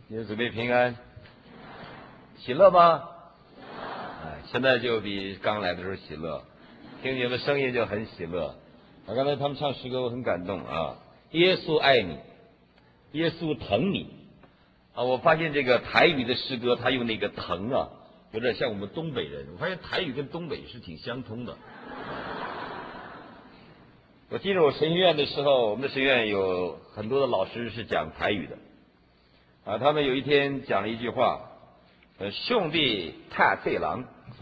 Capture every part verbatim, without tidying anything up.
你们准备平安，喜乐吗？哎，现在就比刚来的时候喜乐，听你们的声音就很喜乐。啊，刚才他们唱诗歌，我很感动啊！耶稣爱你，耶稣疼你啊！我发现这个台语的诗歌，它用那个疼啊，有点像我们东北人。我发现台语跟东北是挺相通的。我进入神学院的时候，我们的神学院有很多的老师是讲台语的啊。他们有一天讲了一句话，呃，兄弟太岁郎，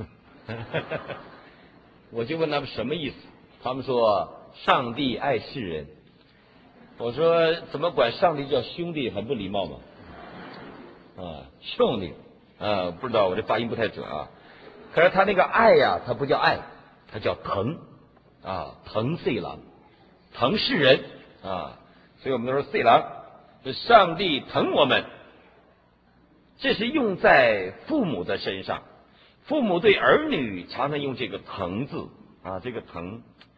我就问他们什么意思，他们说上帝爱世人。我说怎么管上帝叫兄弟，很不礼貌嘛？啊，兄弟，啊，不知道我这发音不太准啊。可是他那个爱呀、啊，他不叫爱，他叫疼啊，疼岁郎。疼世人啊，所以我们都说岁郎，上帝疼我们，这是用在父母的身上。父母对儿女常常用这个疼字啊，这个疼。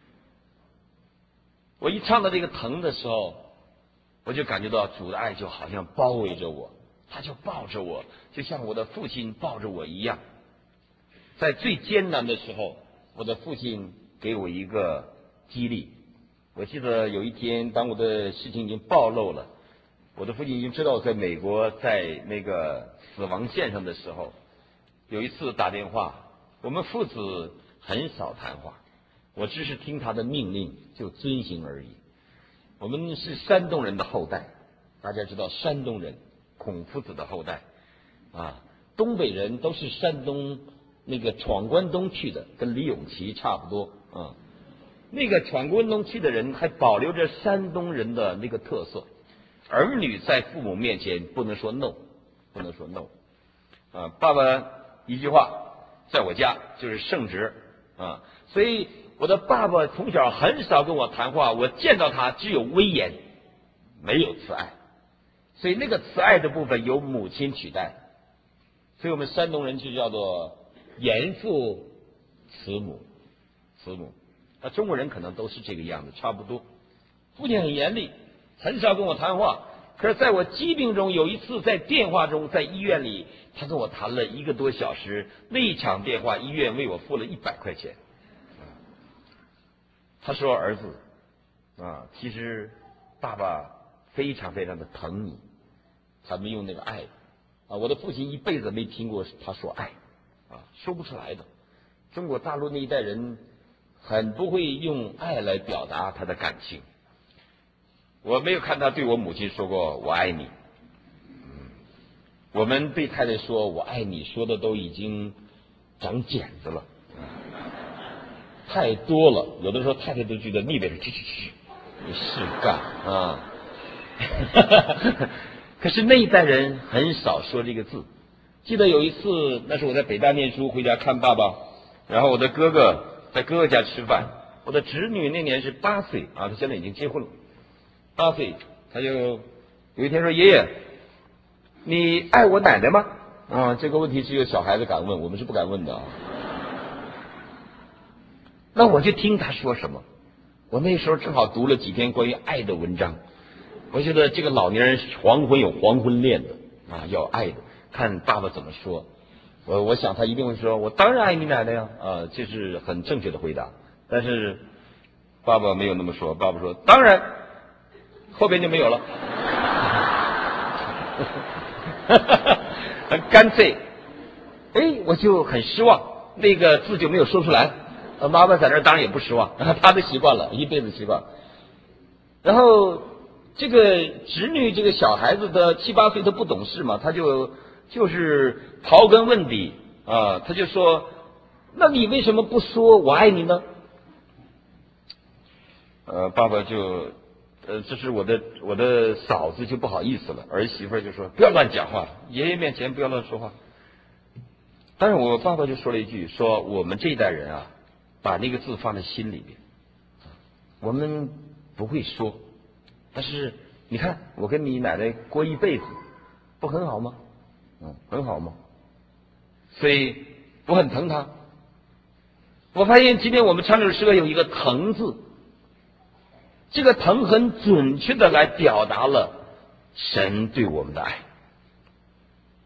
我一唱到这个疼的时候，我就感觉到主的爱就好像包围着我，他就抱着我，就像我的父亲抱着我一样。在最艰难的时候，我的父亲给我一个激励。我记得有一天，当我的事情已经暴露了，我的父亲已经知道我在美国在那个死亡线上的时候，有一次打电话，我们父子很少谈话，我只是听他的命令就遵行而已。我们是山东人的后代，大家知道山东人孔夫子的后代啊，东北人都是山东那个闯关东去的，跟李永琪差不多啊。那个闯关东去的人还保留着山东人的那个特色，儿女在父母面前不能说 no， 不能说 no 啊。爸爸一句话在我家就是圣旨啊，所以我的爸爸从小很少跟我谈话，我见到他只有威严，没有慈爱，所以那个慈爱的部分由母亲取代，所以我们山东人就叫做严父慈母，慈母。那中国人可能都是这个样子，差不多。父亲很严厉，很少跟我谈话。可是在我疾病中，有一次在电话中，在医院里，他跟我谈了一个多小时。那一场电话，医院为我付了一百块钱。他说：“儿子，啊，其实爸爸非常非常的疼你。”他们用那个爱啊，我的父亲一辈子没听过他说爱啊，说不出来的。中国大陆那一代人很不会用爱来表达他的感情。我没有看他对我母亲说过我爱你。嗯，我们对太太说我爱你说的都已经长茧子了，太多了，有的时候太太都觉得腻歪着，去去去，你是干啊。可是那一代人很少说这个字。记得有一次，那是我在北大念书，回家看爸爸，然后我的哥哥在哥哥家吃饭，我的侄女那年是八岁啊，她现在已经结婚了，八岁，她就有一天说：“爷爷，你爱我奶奶吗？”啊，这个问题只有小孩子敢问，我们是不敢问的啊。那我就听他说什么。我那时候正好读了几篇关于爱的文章，我觉得这个老年人黄昏有黄昏恋的啊，要爱的，看爸爸怎么说。我我想他一定会说：“我当然爱你奶奶呀！”啊，这是很正确的回答。但是爸爸没有那么说，爸爸说：“当然。”后边就没有了，很干脆。哎，我就很失望，那个字就没有说出来。妈妈在那儿当然也不失望，他都习惯了，一辈子习惯。然后这个侄女这个小孩子的七八岁，他不懂事嘛，他就就是刨根问底啊，他就说：“那你为什么不说我爱你呢？”呃，爸爸就呃，这是我的我的嫂子就不好意思了，儿媳妇就说：“不要乱讲话，爷爷面前不要乱说话。”但是我爸爸就说了一句，说我们这一代人啊，把那个字放在心里面，我们不会说，但是你看我跟你奶奶过一辈子，不很好吗？嗯，很好吗？所以我很疼她。我发现今天我们唱这首诗歌有一个疼字，这个疼很准确的来表达了神对我们的爱。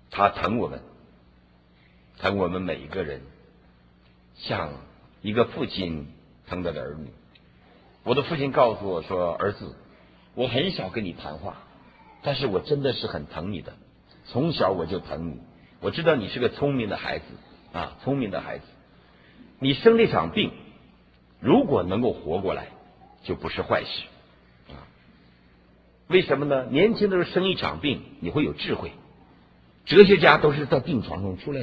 他疼我们，疼我们每一个人，像一个父亲疼他的儿女。我的父亲告诉我说，儿子，我很少跟你谈话，但是我真的是很疼你的，从小我就疼你，我知道你是个聪明的孩子啊，聪明的孩子，你生这场病如果能够活过来就不是坏事啊。为什么呢？年轻的时候生一场病你会有智慧，哲学家都是在病床上出来的。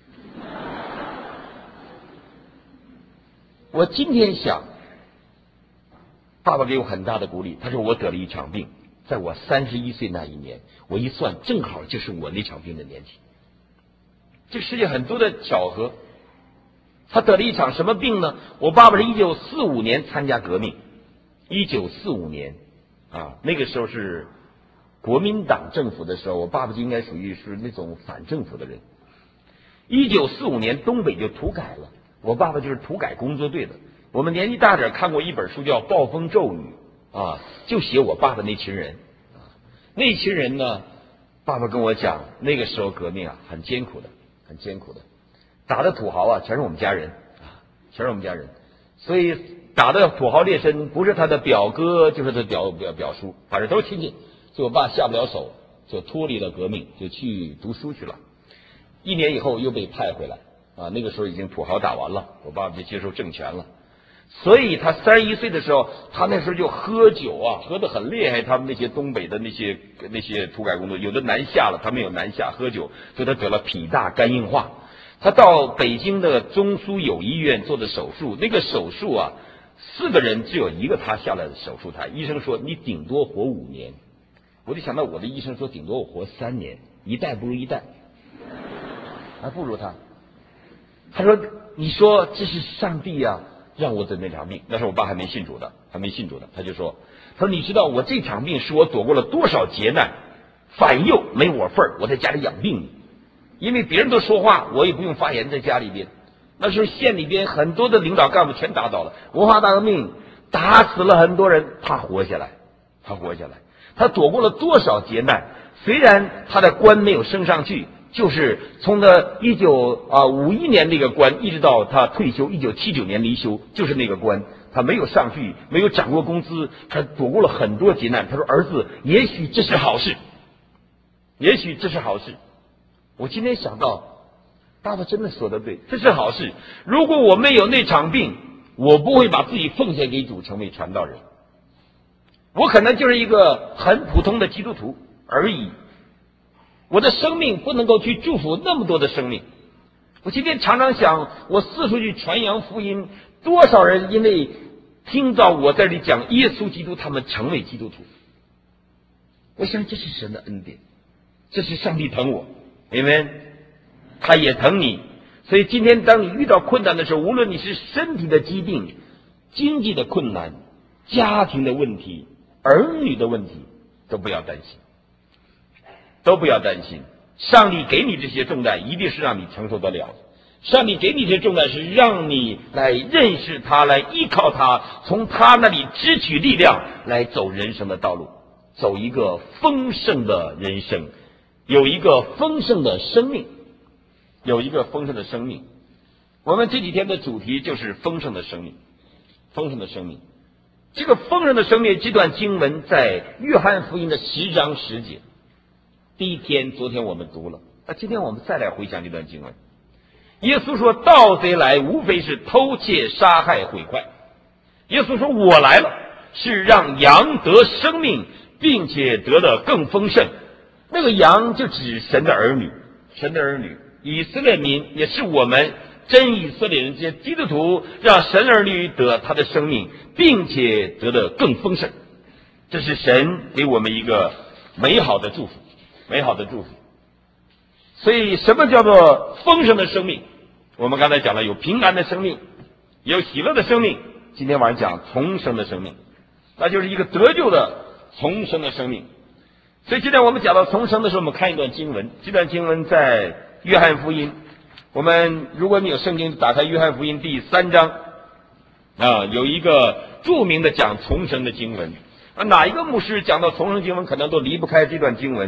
我今天想，爸爸给我很大的鼓励，他说我得了一场病，在我三十一岁那一年，我一算正好就是我那场病的年纪。这世界很多的巧合。他得了一场什么病呢？我爸爸是一九四五年参加革命，一九四五年啊，那个时候是国民党政府的时候，我爸爸就应该属于是那种反政府的人。一九四五年东北就土改了，我爸爸就是土改工作队的。我们年纪大点看过一本书叫《暴风骤雨》啊，就写我爸爸那群人啊，那群人呢，爸爸跟我讲，那个时候革命啊很艰苦的，很艰苦的，打的土豪啊全是我们家人啊，全是我们家人，所以打的土豪劣绅不是他的表哥就是他的表表表叔，反正都是亲戚。所以我爸下不了手，就脱离了革命，就去读书去了。一年以后又被派回来啊，那个时候已经土豪打完了，我爸爸就接受政权了。所以他三十一岁的时候，他那时候就喝酒啊，喝得很厉害。他们那些东北的那些那些土改工作，有的南下了，他没有南下喝酒，所以他得了脾大肝硬化。他到北京的中苏友医院做的手术，那个手术啊，四个人只有一个他下了手术台，医生说你顶多活五年。我就想到我的医生说顶多我活三年，一代不如一代，还不如他。他说你说这是上帝啊让我得那场病，那时候我爸还没信主的，还没信主的，他就说，他说你知道我这场病是我躲过了多少劫难，反右没我份儿，我在家里养病，因为别人都说话，我也不用发言，在家里边。那时候县里边很多的领导干部全打倒了，文化大革命打死了很多人，他活下来，他活下来，他躲过了多少劫难？虽然他的官没有升上去。就是从他一九啊五一年那个官，一直到他退休，一九七九年离休，就是那个官，他没有上去，没有涨过工资，他躲过了很多劫难。他说：“儿子，也许这是好事，也许这是好事。”我今天想到，爸爸真的说的对，这是好事。如果我没有那场病，我不会把自己奉献给主，成为传道人。我可能就是一个很普通的基督徒而已。我的生命不能够去祝福那么多的生命。我今天常常想，我四处去传扬福音，多少人因为听到我在这里讲耶稣基督，他们成为基督徒。我想这是神的恩典，这是上帝疼我，因为他也疼你。所以今天当你遇到困难的时候，无论你是身体的疾病、经济的困难、家庭的问题、儿女的问题，都不要担心。都不要担心，上帝给你这些重担一定是让你承受得了的。上帝给你这些重担是让你来认识他，来依靠他，从他那里支取力量，来走人生的道路，走一个丰盛的人生，有一个丰盛的生命，有一个丰盛的生命。我们这几天的主题就是丰盛的生命，丰盛的生命。这个丰盛的生命，这段经文在约翰福音的十章十节。第一天，昨天我们读了，那今天我们再来回想这段经文。耶稣说：“盗贼来，无非是偷窃、杀害、毁坏。”耶稣说：“我来了，是让羊得生命，并且得的更丰盛。”那个羊就指神的儿女，神的儿女，以色列民也是我们真以色列人，这些基督徒，让神儿女得他的生命，并且得的更丰盛。这是神给我们一个美好的祝福。美好的祝福。所以什么叫做丰盛的生命？我们刚才讲了，有平安的生命，有喜乐的生命，今天晚上讲重生的生命，那就是一个得救的重生的生命。所以今天我们讲到重生的时候，我们看一段经文，这段经文在约翰福音。我们如果你有圣经，打开约翰福音第三章啊，有一个著名的讲重生的经文。哪一个牧师讲到重生经文，可能都离不开这段经文。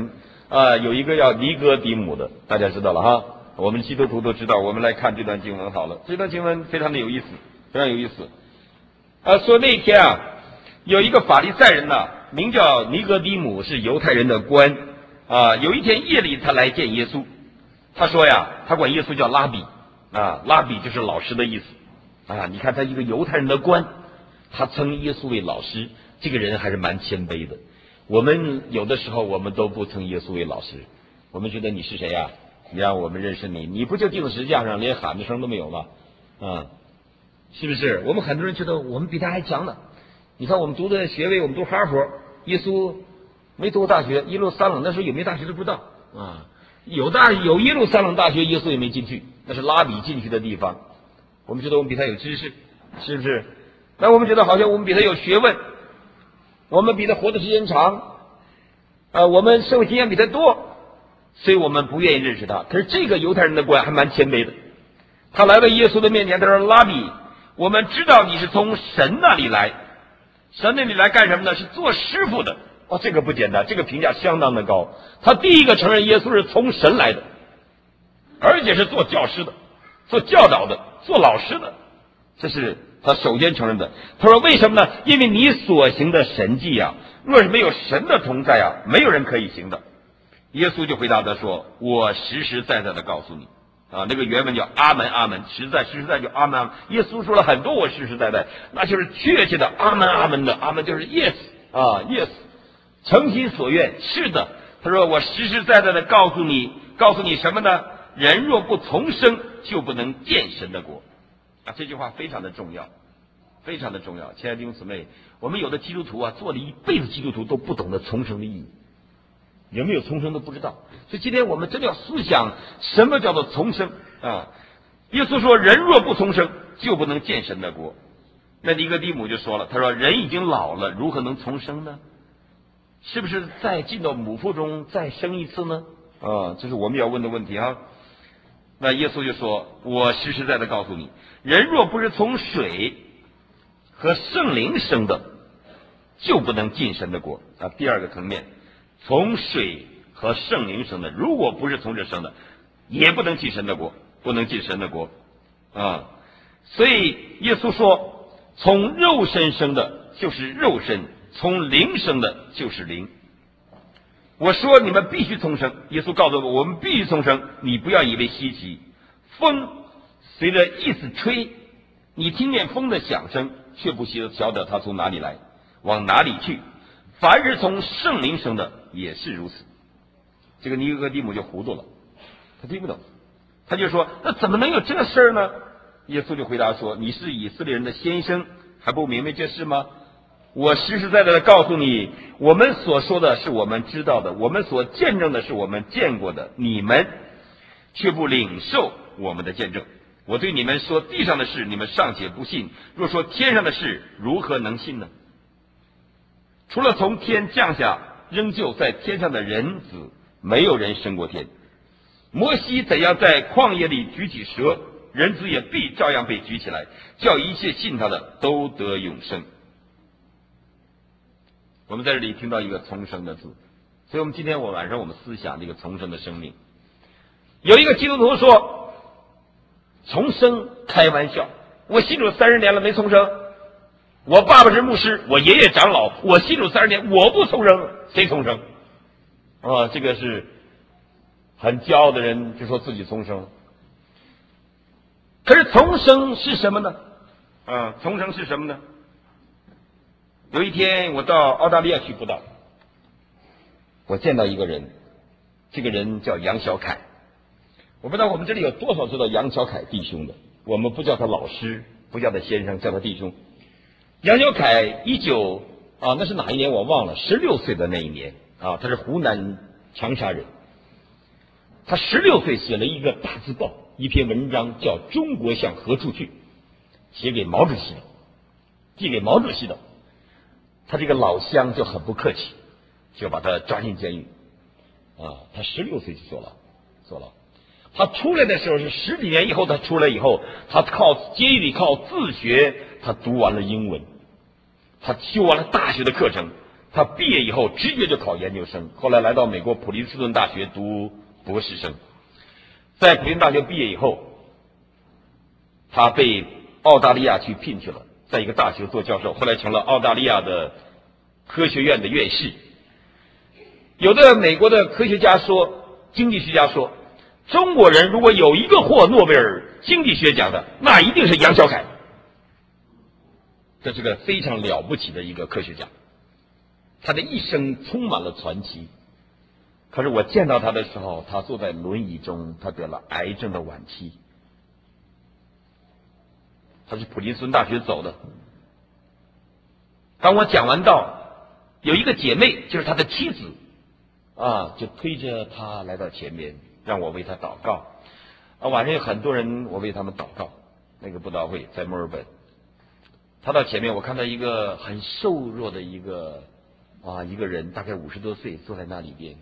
啊，有一个叫尼哥底母的，大家知道了哈。我们基督徒都知道。我们来看这段经文好了，这段经文非常的有意思，非常有意思。啊，说那天啊，有一个法利赛人呐，名叫尼哥底母，是犹太人的官啊。有一天夜里，他来见耶稣，他说呀，他管耶稣叫拉比啊，拉比就是老师的意思啊。你看他一个犹太人的官，他称耶稣为老师，这个人还是蛮谦卑的。我们有的时候我们都不称耶稣为老师，我们觉得你是谁呀？你让我们认识你，你不就钉在十字架上，连喊的声都没有吗？啊，是不是？我们很多人觉得我们比他还强呢。你看我们读的学位，我们读哈佛，耶稣没读过大学，耶路撒冷那时候有没有大学都不知道啊。有大有耶路撒冷大学，耶稣也没进去，那是拉比进去的地方。我们觉得我们比他有知识，是不是？那我们觉得好像我们比他有学问，我们比他活的时间长，呃，我们社会经验比他多，所以我们不愿意认识他。可是这个犹太人的官还蛮谦卑的，他来到耶稣的面前，他说：“拉比，我们知道你是从神那里来，神那里来干什么呢？是做师傅的。”哦，这个不简单，这个评价相当的高。他第一个承认耶稣是从神来的，而且是做教师的，做教导的，做老师的，这是他首先承认的。他说：“为什么呢？因为你所行的神迹啊，若是没有神的同在啊，没有人可以行的。”耶稣就回答他说：“我实实在在的告诉你。”啊，那个原文叫阿门阿门，实在实实在就阿门阿门。耶稣说了很多我实实在在，那就是确切的阿门阿门的阿门，就是 yes 啊 yes， 诚心所愿，是的。他说我实实在在的告诉你，告诉你什么呢？人若不重生，就不能见神的国。啊，这句话非常的重要，非常的重要。亲爱的弟兄姊妹，我们有的基督徒啊，做了一辈子基督徒都不懂得重生的意义。有没有重生都不知道，所以今天我们真的要思想什么叫做重生啊？耶稣说人若不重生就不能见神的国。那尼哥底母就说了，他说人已经老了，如何能重生呢？是不是再进到母腹中再生一次呢？啊，这是我们要问的问题啊。那耶稣就说，我实实在在告诉你，人若不是从水和圣灵生的，就不能进神的国啊。第二个层面，从水和圣灵生的，如果不是从这生的，也不能进神的国，不能进神的国啊。所以耶稣说，从肉身生的就是肉身，从灵生的就是灵。我说你们必须重生，耶稣告诉我，我们必须重生。你不要以为稀奇，风随着意思吹，你听见风的响声，却不晓得它从哪里来，往哪里去。凡是从圣灵生的也是如此。这个尼哥底母就糊涂了，他听不懂，他就说那怎么能有这事儿呢？耶稣就回答说，你是以色列人的先生，还不明白这事吗？我实实在在的告诉你，我们所说的是我们知道的，我们所见证的是我们见过的，你们却不领受我们的见证。我对你们说地上的事，你们尚且不信，若说天上的事，如何能信呢？除了从天降下仍旧在天上的人子，没有人升过天。摩西怎样在旷野里举起蛇，人子也必照样被举起来，叫一切信他的都得永生。我们在这里听到一个重生的字，所以我们今天我晚上我们思想这个重生的生命。有一个基督徒说，重生开玩笑，我信主三十年了没重生，我爸爸是牧师，我爷爷长老，我信主三十年，我不重生，谁重生？啊，这个是很骄傲的人就说自己重生。可是重生是什么呢？啊，重生是什么呢？有一天我到澳大利亚去布道，我见到一个人，这个人叫杨小凯。我不知道我们这里有多少知道杨小凯弟兄的，我们不叫他老师，不叫他先生，叫他弟兄。杨小凯一九啊，那是哪一年我忘了，十六岁的那一年啊，他是湖南长沙人。他十六岁写了一个大字报，一篇文章叫《中国向何处去》，写给毛主席的，寄给毛主席的。他这个老乡就很不客气，就把他抓进监狱啊。他十六岁就坐牢，坐牢。他出来的时候是十几年以后，他出来以后，他靠监狱里靠自学，他读完了英文，他修完了大学的课程， 他毕业以后直接就考研究生，后来来到美国普林斯顿大学读博士生。在普林大学毕业以后，他被澳大利亚去聘去了，在一个大学做教授，后来成了澳大利亚的科学院的院士。有的美国的科学家说，经济学家说，中国人如果有一个获诺贝尔经济学奖的，那一定是杨小凯。这是个非常了不起的一个科学家，他的一生充满了传奇。可是我见到他的时候，他坐在轮椅中，他得了癌症的晚期。他是普林斯顿大学走的。当我讲完道，有一个姐妹，就是他的妻子啊，就推着他来到前面，让我为他祷告。啊，晚上有很多人，我为他们祷告。那个布道会在墨尔本，他到前面，我看到一个很瘦弱的一个啊一个人，大概五十多岁，坐在那里边。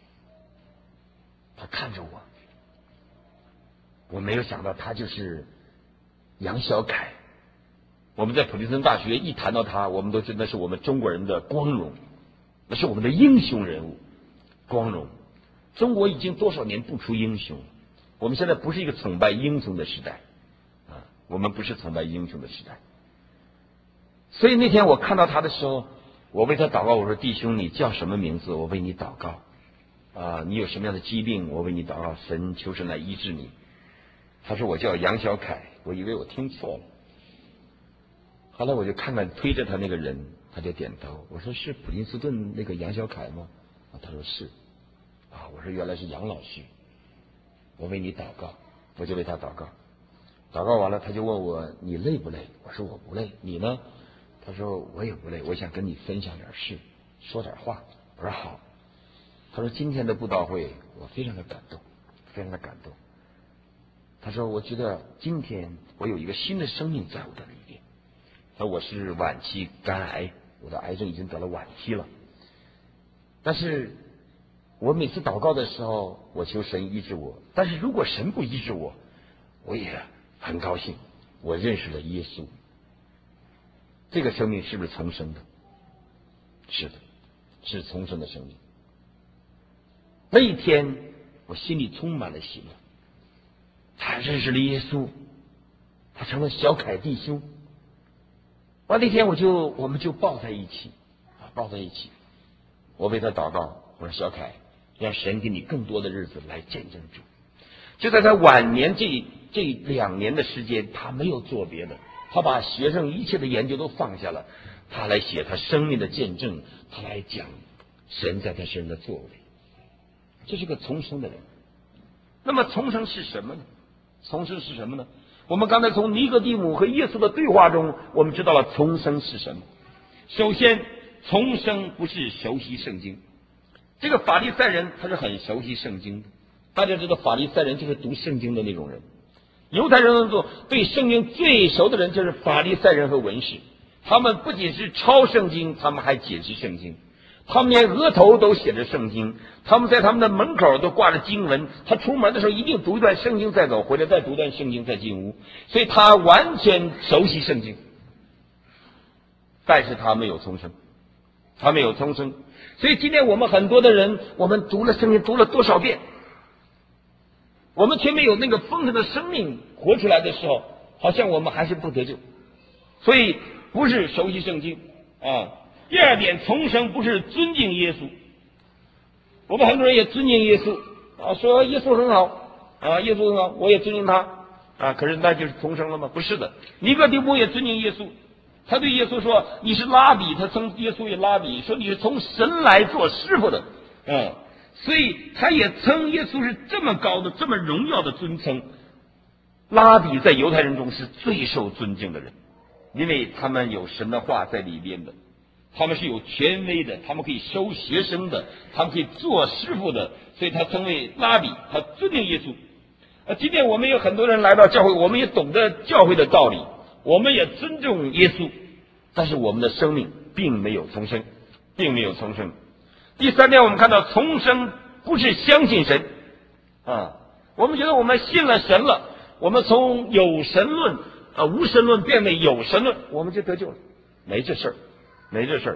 他看着我，我没有想到他就是杨小凯。我们在普林斯顿大学一谈到他，我们都觉得那是我们中国人的光荣，那是我们的英雄人物，光荣。中国已经多少年不出英雄，我们现在不是一个崇拜英雄的时代啊，我们不是崇拜英雄的时代。所以那天我看到他的时候，我为他祷告，我说：弟兄，你叫什么名字？我为你祷告。啊，你有什么样的疾病？我为你祷告，神求神来医治你。他说：我叫杨小凯。我以为我听错了。后来我就看看推着他那个人，他就点头。我说：是普林斯顿那个杨小凯吗？啊，他说是。啊，我说原来是杨老师。我为你祷告，我就为他祷告。祷告完了，他就问我：你累不累？我说我不累。你呢？他说我也不累，我想跟你分享点事，说点话。我说好。他说今天的布道会我非常的感动，非常的感动。他说我觉得今天我有一个新的生命在我的里面。他说我是晚期肝癌，我的癌症已经得了晚期了。但是我每次祷告的时候，我求神医治我。但是如果神不医治我，我也很高兴，我认识了耶稣。这个生命是不是重生的？是的，是重生的生命。那一天我心里充满了喜乐，他认识了耶稣，他成了小凯弟兄。完那天我就我们就抱在一起啊，抱在一起。我为他祷告，我说小凯，让神给你更多的日子来见证主。就在他晚年这这两年的时间，他没有做别的，他把学生一切的研究都放下了，他来写他生命的见证，他来讲神在他身上的作为。这是个重生的人。那么重生是什么呢？重生是什么呢？我们刚才从尼哥底母和耶稣的对话中，我们知道了重生是什么。首先，重生不是熟悉圣经。这个法利赛人他是很熟悉圣经的，大家知道法利赛人就是读圣经的那种人。犹太人当中对圣经最熟的人就是法利赛人和文士，他们不仅是抄圣经，他们还解释圣经。他们连额头都写着圣经，他们在他们的门口都挂着经文，他出门的时候一定读一段圣经再走，回来再读一段圣经再进屋，所以他完全熟悉圣经。但是他没有重生，他没有重生。所以今天我们很多的人，我们读了圣经读了多少遍，我们却没有那个丰盛的生命活出来的时候，好像我们还是不得救。所以不是熟悉圣经啊。第二点，重生不是尊敬耶稣。我们很多人也尊敬耶稣啊，说耶稣很好啊，耶稣很好，我也尊敬他啊。可是那就是重生了吗？不是的。尼哥底母也尊敬耶稣，他对耶稣说：“你是拉比。”他称耶稣为拉比，说你是从神来做师傅的。嗯，所以他也称耶稣是这么高的、这么荣耀的尊称。拉比在犹太人中是最受尊敬的人，因为他们有神的话在里边的。他们是有权威的，他们可以收学生的，他们可以做师傅的，所以他称为拉比，他尊敬耶稣。呃，今天我们有很多人来到教会，我们也懂得教会的道理，我们也尊重耶稣，但是我们的生命并没有重生，并没有重生。第三点，我们看到重生不是相信神啊，我们觉得我们信了神了，我们从有神论啊无神论变为有神论，我们就得救了，没这事儿。没这事儿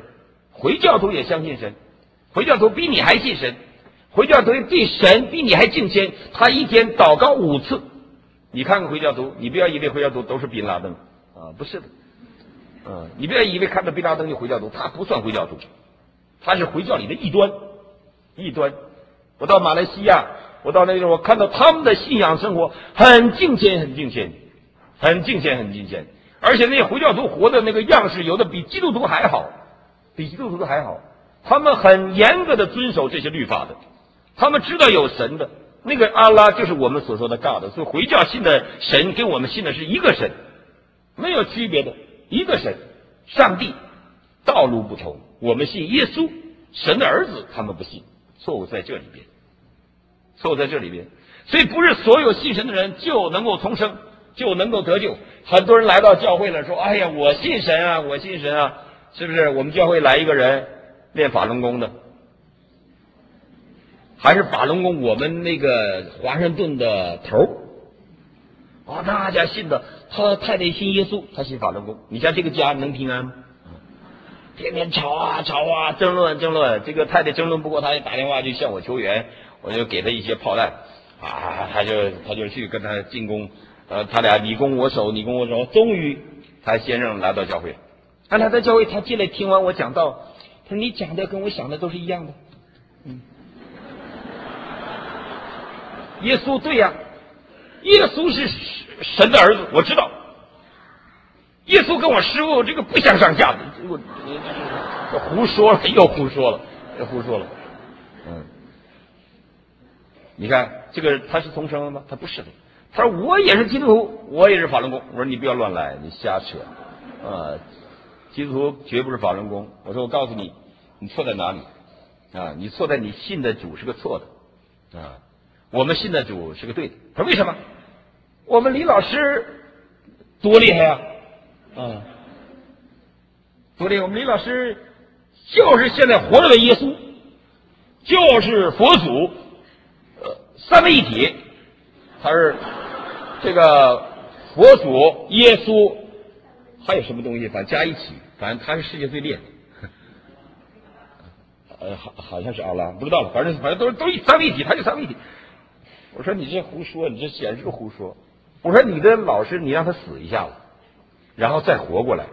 回教徒也相信神，回教徒比你还信神，回教徒对神比你还敬虔，他一天祷告五次。你看看回教徒，你不要以为回教徒都是宾拉登啊，不是的，嗯，你不要以为看到宾拉登就回教徒，他不算回教徒，他是回教里的异端，异端。我到马来西亚，我到那个我看到他们的信仰生活很敬虔，很敬虔，很敬虔，很敬虔，而且那些回教徒活的那个样式，有的比基督徒还好，比基督徒还好。他们很严格的遵守这些律法的，他们知道有神的。那个阿拉就是我们所说的 God， 所以回教信的神跟我们信的是一个神，没有区别的，一个神，上帝，道路不同。我们信耶稣，神的儿子，他们不信，错误在这里边，错误在这里边。所以不是所有信神的人就能够重生，就能够得救。很多人来到教会了，说：“哎呀，我信神啊，我信神啊！”是不是？我们教会来一个人练法轮功的。还是法轮功，我们那个华盛顿的头儿，哦，大家信的，他太太信耶稣，他信法轮功。你像这个家能平安吗？天天吵啊吵啊，争论争论。这个太太争论不过，他打电话就向我求援，我就给他一些炮弹啊，他就他就去跟他进攻，呃，他俩你攻我守，你攻我守，终于他先生来到教会，他来到教会，他进来听完我讲道，他说你讲的跟我想的都是一样的，嗯。耶稣对呀、啊，耶稣是神的儿子，我知道。耶稣跟我师父这个不相上下的，我我胡说了，又胡说了，又胡说了。嗯，你看这个他是重生了吗？他不是的。他说我也是基督徒，我也是法轮功。我说你不要乱来，你瞎扯。啊，基督徒绝不是法轮功。我说我告诉你，你错在哪里？啊，你错在你信的主是个错的。啊。我们信的主是个对的。他说为什么？我们李老师多厉害啊！啊，多厉害！我们李老师就是现在活着的耶稣，就是佛祖，呃，三位一体。他是这个佛祖、耶稣，还有什么东西？反正加一起，反正他是世界最厉害的。呃，好，好像是阿拉，不知道了。反正反正都是都是三位一体，他就三位一体。我说你这胡说，你这显示胡说。我说你的老师，你让他死一下子，然后再活过来。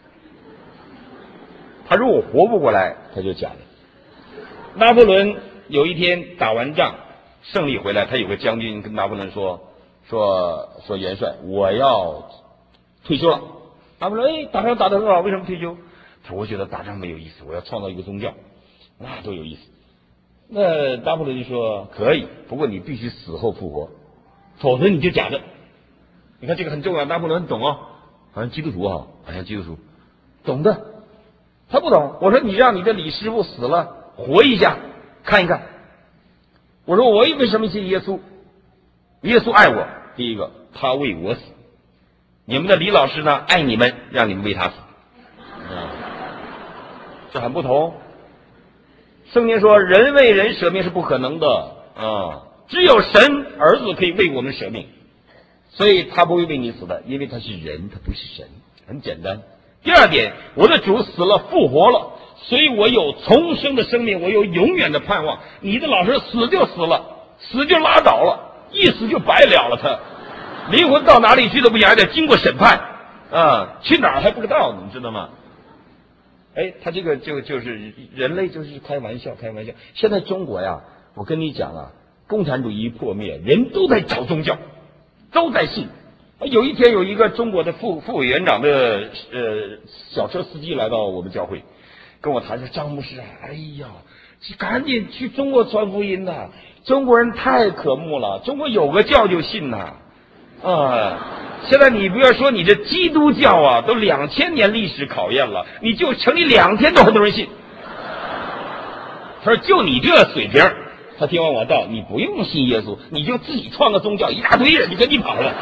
他如果活不过来，他就假的。拿破仑有一天打完仗胜利回来，他有个将军跟拿破仑说说说元帅，我要退休了。拿破仑哎，打仗打得很好，为什么退休？他说我觉得打仗没有意思，我要创造一个宗教，那多有意思。那拿破仑就说可以，不过你必须死后复活，否则你就假的。你看这个很重要，拿破仑很懂啊，好像基督徒啊，好像基督徒懂的。他不懂，我说你让你的李师傅死了活一下看一看。我说我为什么信耶稣？耶稣爱我，第一个他为我死。你们的李老师呢爱你们，让你们为他死，嗯，这很不同。圣经说人为人舍命是不可能的啊，只有神儿子可以为我们舍命，所以他不会为你死的，因为他是人，他不是神，很简单。第二点，我的主死了复活了，所以我有重生的生命，我有永远的盼望。你的老师死就死了，死就拉倒了，一死就白了了，他灵魂到哪里去都不一样，还得经过审判啊，去哪儿还不知道，你知道吗？哎，他这个就就是人类就是开玩笑，开玩笑。现在中国呀，我跟你讲啊，共产主义破灭，人都在找宗教，都在信。有一天有一个中国的副副委员长的呃小车司机来到我们教会，跟我谈说张牧师啊，哎呀，赶紧去中国传福音呐！中国人太可恶了，中国有个教就信呐，啊！现在你不要说你这基督教啊，都两千年历史考验了，你就成立两天都很多人信。他说就你这水平，他听完我道，你不用信耶稣，你就自己创个宗教，一大堆人就跟你跑了。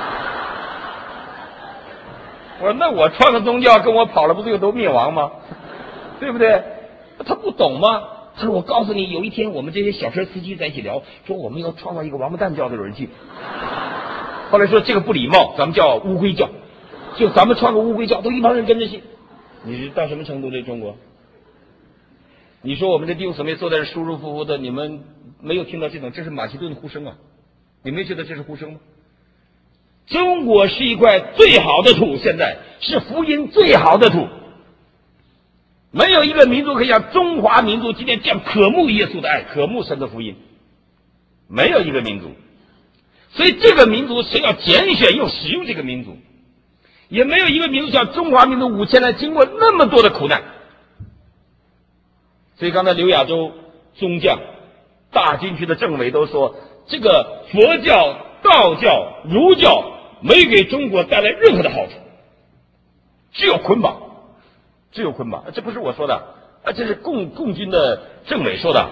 我说那我创个宗教跟我跑了，不是就都灭亡吗？对不对？他不懂吗？他说我告诉你，有一天我们这些小车司机在一起聊，说我们要创造一个王八蛋教的人去。后来说这个不礼貌，咱们叫乌龟教，就咱们创个乌龟教，都一帮人跟着信。你是到什么程度？这中国你说我们的弟兄姊妹坐在这舒舒服服的，你们没有听到这种，这是马其顿的呼声啊！你没觉得这是呼声吗？中国是一块最好的土，现在是福音最好的土，没有一个民族可以像中华民族今天这样渴慕耶稣的爱，渴慕神的福音，没有一个民族。所以这个民族谁要拣选又使用这个民族，也没有一个民族像中华民族五千年经过那么多的苦难。所以刚才刘亚洲宗将、大军区的政委都说，这个佛教、道教、儒教没给中国带来任何的好处，只有捆绑，只有捆绑。这不是我说的，啊，这是共共军的政委说的。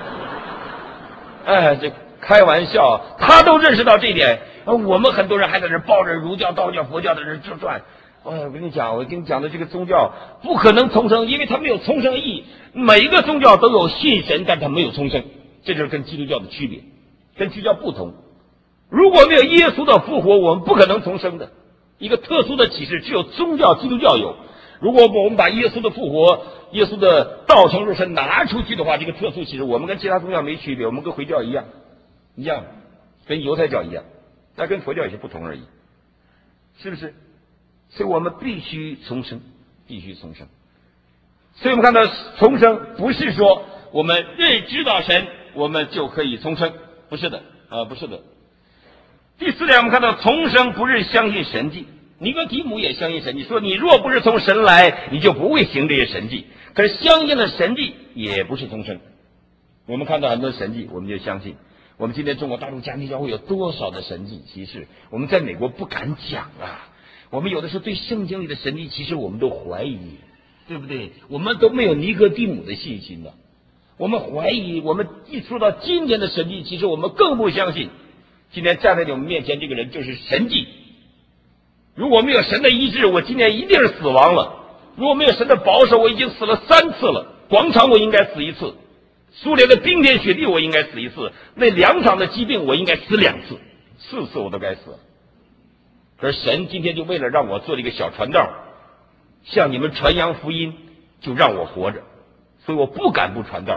哎，这开玩笑，他都认识到这一点。我们很多人还在这抱着儒教、道教、佛教的人转转。哎，我跟你讲，我跟你讲的这个宗教不可能重生，因为它没有重生意义。每一个宗教都有信神，但它没有重生，这就是跟基督教的区别，跟基督教不同。如果没有耶稣的复活，我们不可能重生的。一个特殊的启示，只有宗教、基督教有。如果我们把耶稣的复活、耶稣的道成肉身拿出去的话，这个特殊启示，我们跟其他宗教没区别，我们跟回教一样，一样，跟犹太教一样，但跟佛教有些不同而已，是不是？所以我们必须重生，必须重生。所以我们看到重生不是说我们认知到神，我们就可以重生，不是的，啊、呃，不是的。第四点，我们看到重生不是相信神迹。尼哥底母也相信神迹，说你若不是从神来，你就不会行这些神迹。可是相信了神迹也不是重生。我们看到很多神迹，我们就相信。我们今天中国大陆家庭教会有多少的神迹奇事，我们在美国不敢讲啊。我们有的时候对圣经里的神迹，其实我们都怀疑，对不对？我们都没有尼哥底母的信心的。我们怀疑，我们一说到今天的神迹，其实我们更不相信。今天站在我们面前这个人就是神迹。如果没有神的医治，我今天一定是死亡了。如果没有神的保守，我已经死了三次了。广场我应该死一次，苏联的冰天雪地我应该死一次，那两场的疾病我应该死两次，四次我都该死。可是神今天就为了让我做这个小传道，向你们传扬福音，就让我活着，所以我不敢不传道。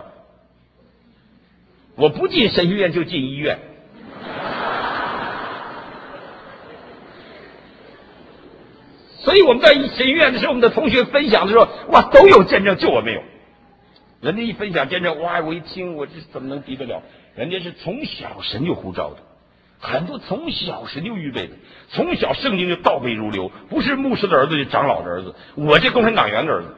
我不进神学院就进医院。所以我们在神学院的时候，我们的同学分享的时候，哇，都有见证，就我没有。人家一分享见证，哇，我一听，我这怎么能敌得了？人家是从小神就呼召的，很多从小神就预备的，从小圣经就倒背如流，不是牧师的儿子就长老的儿子，我这共产党员的儿子，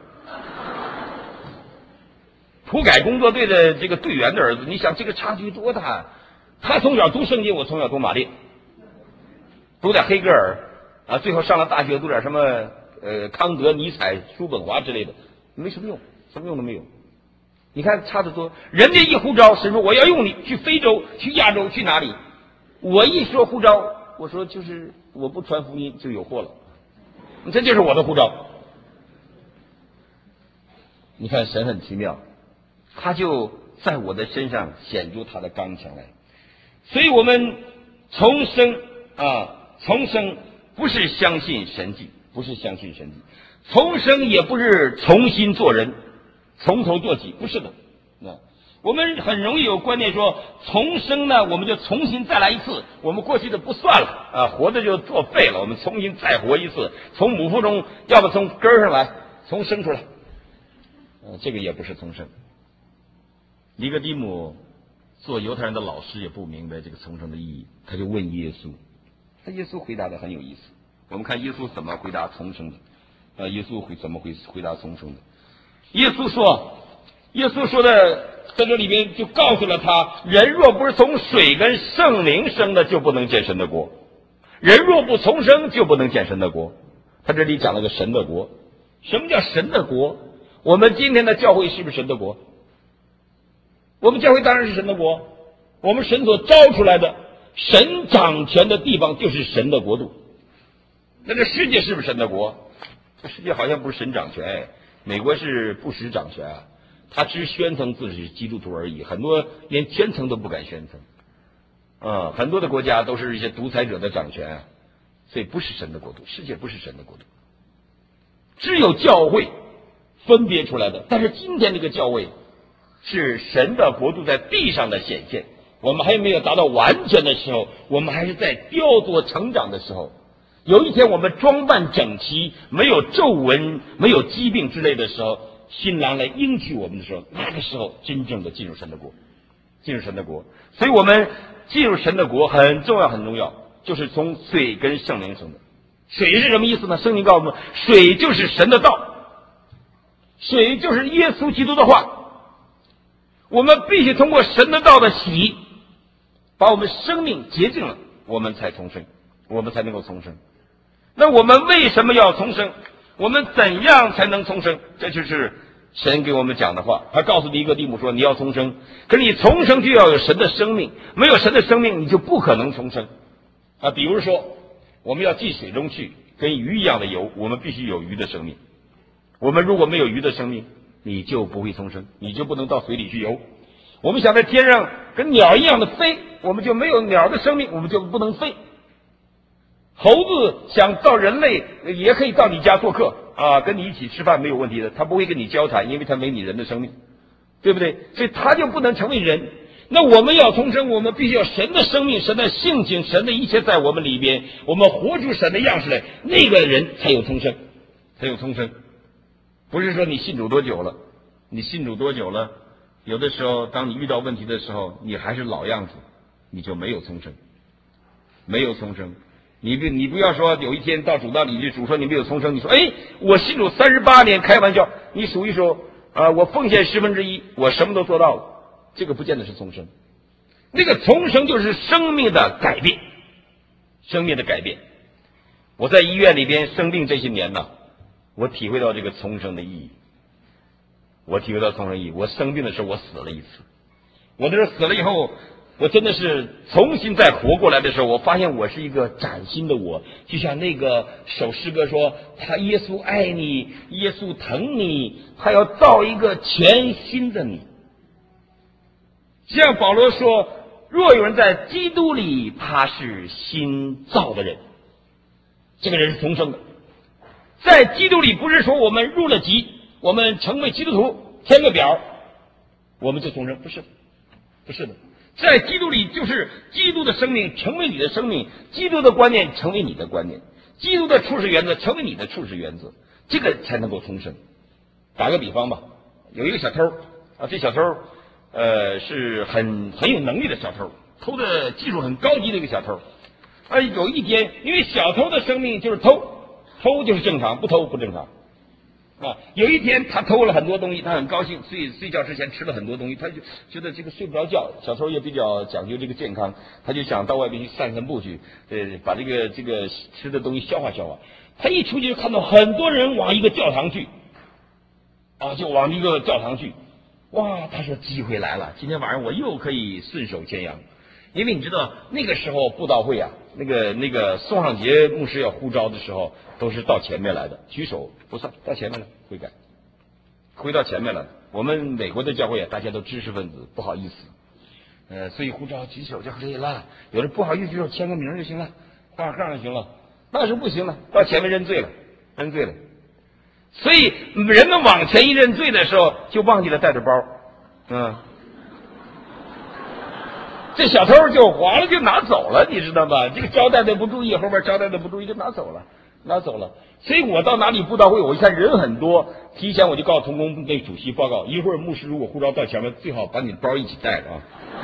土改工作队的这个队员的儿子，你想这个差距多大？他从小读圣经，我从小读马列，读点黑格尔。啊，最后上了大学读点什么呃康德、尼采、叔本华之类的，没什么用，什么用都没有。你看差得多，人家一呼召，神说我要用你去非洲、去亚洲、去哪里？我一说呼召，我说就是我不传福音就有祸了，这就是我的呼召。你看神很奇妙，他就在我的身上显出他的刚强来。所以我们重生啊，重生。不是相信神迹，不是相信神迹，重生也不是重新做人，从头做起，不是的。那我们很容易有观念说，重生呢，我们就重新再来一次，我们过去的不算了啊，活的就作废了，我们重新再活一次，从母腹中，要么从根上来，重生出来。呃，这个也不是重生。尼哥底母做犹太人的老师也不明白这个重生的意义，他就问耶稣。他耶稣回答的很有意思，我们看耶稣怎么回答重生的。呃，耶稣会怎么回回答重生的？耶稣说，耶稣说的在这里边就告诉了他，人若不是从水跟圣灵生的，就不能见神的国；人若不重生，就不能见神的国。他这里讲了个神的国。什么叫神的国？我们今天的教会是不是神的国？我们教会当然是神的国，我们神所招出来的。神掌权的地方就是神的国度。那这世界是不是神的国？这世界好像不是神掌权，美国是布什掌权啊，他只宣称自己是基督徒而已，很多连宣称都不敢宣称。啊、嗯，很多的国家都是一些独裁者的掌权，所以不是神的国度，世界不是神的国度，只有教会分别出来的。但是今天这个教会是神的国度在地上的显现。我们还没有达到完全的时候，我们还是在雕琢成长的时候。有一天我们装扮整齐，没有皱纹，没有疾病之类的时候，新郎来迎娶我们的时候，那个时候真正的进入神的国，进入神的国。所以我们进入神的国很重要很重要，就是从水跟圣灵生的。水是什么意思呢？圣经告诉我们，水就是神的道，水就是耶稣基督的话。我们必须通过神的道的洗，把我们生命洁净了，我们才重生，我们才能够重生。那我们为什么要重生？我们怎样才能重生？这就是神给我们讲的话。他告诉尼哥底母说，你要重生，可是你重生就要有神的生命，没有神的生命你就不可能重生啊。比如说我们要进水中去，跟鱼一样的游，我们必须有鱼的生命。我们如果没有鱼的生命，你就不会重生，你就不能到水里去游。我们想在天上跟鸟一样的飞，我们就没有鸟的生命，我们就不能飞。猴子想到人类也可以到你家做客啊，跟你一起吃饭没有问题的，他不会跟你交谈，因为他没你人的生命，对不对？所以他就不能成为人。那我们要重生，我们必须要神的生命，神的性情，神的一切在我们里边，我们活出神的样式来，那个人才有重生，才有重生。不是说你信主多久了，你信主多久了，有的时候当你遇到问题的时候，你还是老样子，你就没有重生，没有重生。你不你不要说有一天到主那里去，主说你没有重生，你说哎，我信主三十八年，开玩笑，你数一数啊、呃，我奉献十分之一，我什么都做到了，这个不见得是重生。那个重生就是生命的改变，生命的改变。我在医院里边生病这些年呢，我体会到这个重生的意义。我体会到重生意义。我生病的时候我死了一次，我那时候死了以后，我真的是重新再活过来的时候，我发现我是一个崭新的我，就像那个首诗歌说，他耶稣爱你，耶稣疼你，他要造一个全新的你。像保罗说，若有人在基督里，他是新造的人，这个人是重生的。在基督里不是说我们入了籍，我们成为基督徒填个表我们就重生，不是的，不是的。在基督里就是基督的生命成为你的生命，基督的观念成为你的观念，基督的处事原则成为你的处事原则，这个才能够重生。打个比方吧，有一个小偷啊，这小偷呃是很很有能力的小偷，偷的技术很高级的一个小偷。啊，有一天，因为小偷的生命就是偷，偷就是正常，不偷不正常。啊，有一天他偷了很多东西，他很高兴，睡睡觉之前吃了很多东西，他就觉得这个睡不着觉。小偷也比较讲究这个健康，他就想到外边去散散步去，呃，把这个这个吃的东西消化消化。他一出去就看到很多人往一个教堂去，啊，就往一个教堂去。哇，他说机会来了，今天晚上我又可以顺手牵羊。因为你知道那个时候布道会啊，那个那个宋尚杰牧师要呼召的时候，都是到前面来的，举手不算，到前面来悔改，回到前面来。我们美国的教会啊，大家都知识分子，不好意思，呃，所以呼召举手就可以了。有的不好意思举手签个名就行了，画个杠就行了。那是不行了，到前面认罪了，认罪了。所以人们往前一认罪的时候，就忘记了带着包，嗯。这小偷就划了就拿走了，你知道吗？这个交代的不注意，后边交代的不注意就拿走了，拿走了。所以我到哪里布道会，我一看人很多，提前我就告诉同工那主席报告，一会儿牧师如果呼召到前面，最好把你的包一起带着啊。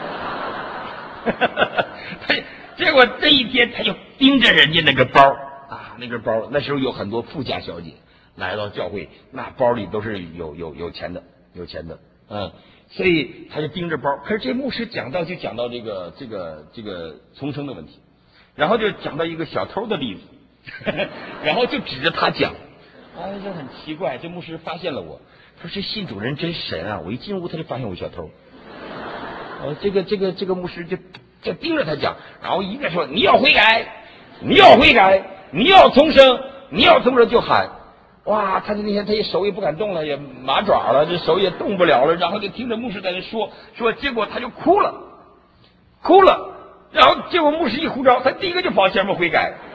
结果这一天他就盯着人家那个包啊，那个包那时候有很多富家小姐来到教会，那包里都是有有有钱的，有钱的，嗯。所以他就盯着包，可是这牧师讲到就讲到这个这个这个重生的问题，然后就讲到一个小偷的例子，然后就指着他讲，哎，这很奇怪，这牧师发现了我，他说这信主人真神啊！我一进屋他就发现我小偷，呃，这个这个这个牧师就就盯着他讲，然后一个说你要悔改，你要悔改，你要重生，你要重生就喊。哇，他就那天他也手也不敢动了，也麻爪了，这手也动不了了，然后就听着牧师在那说说，结果他就哭了，哭了，然后结果牧师一呼召，他第一个就跑前面悔改，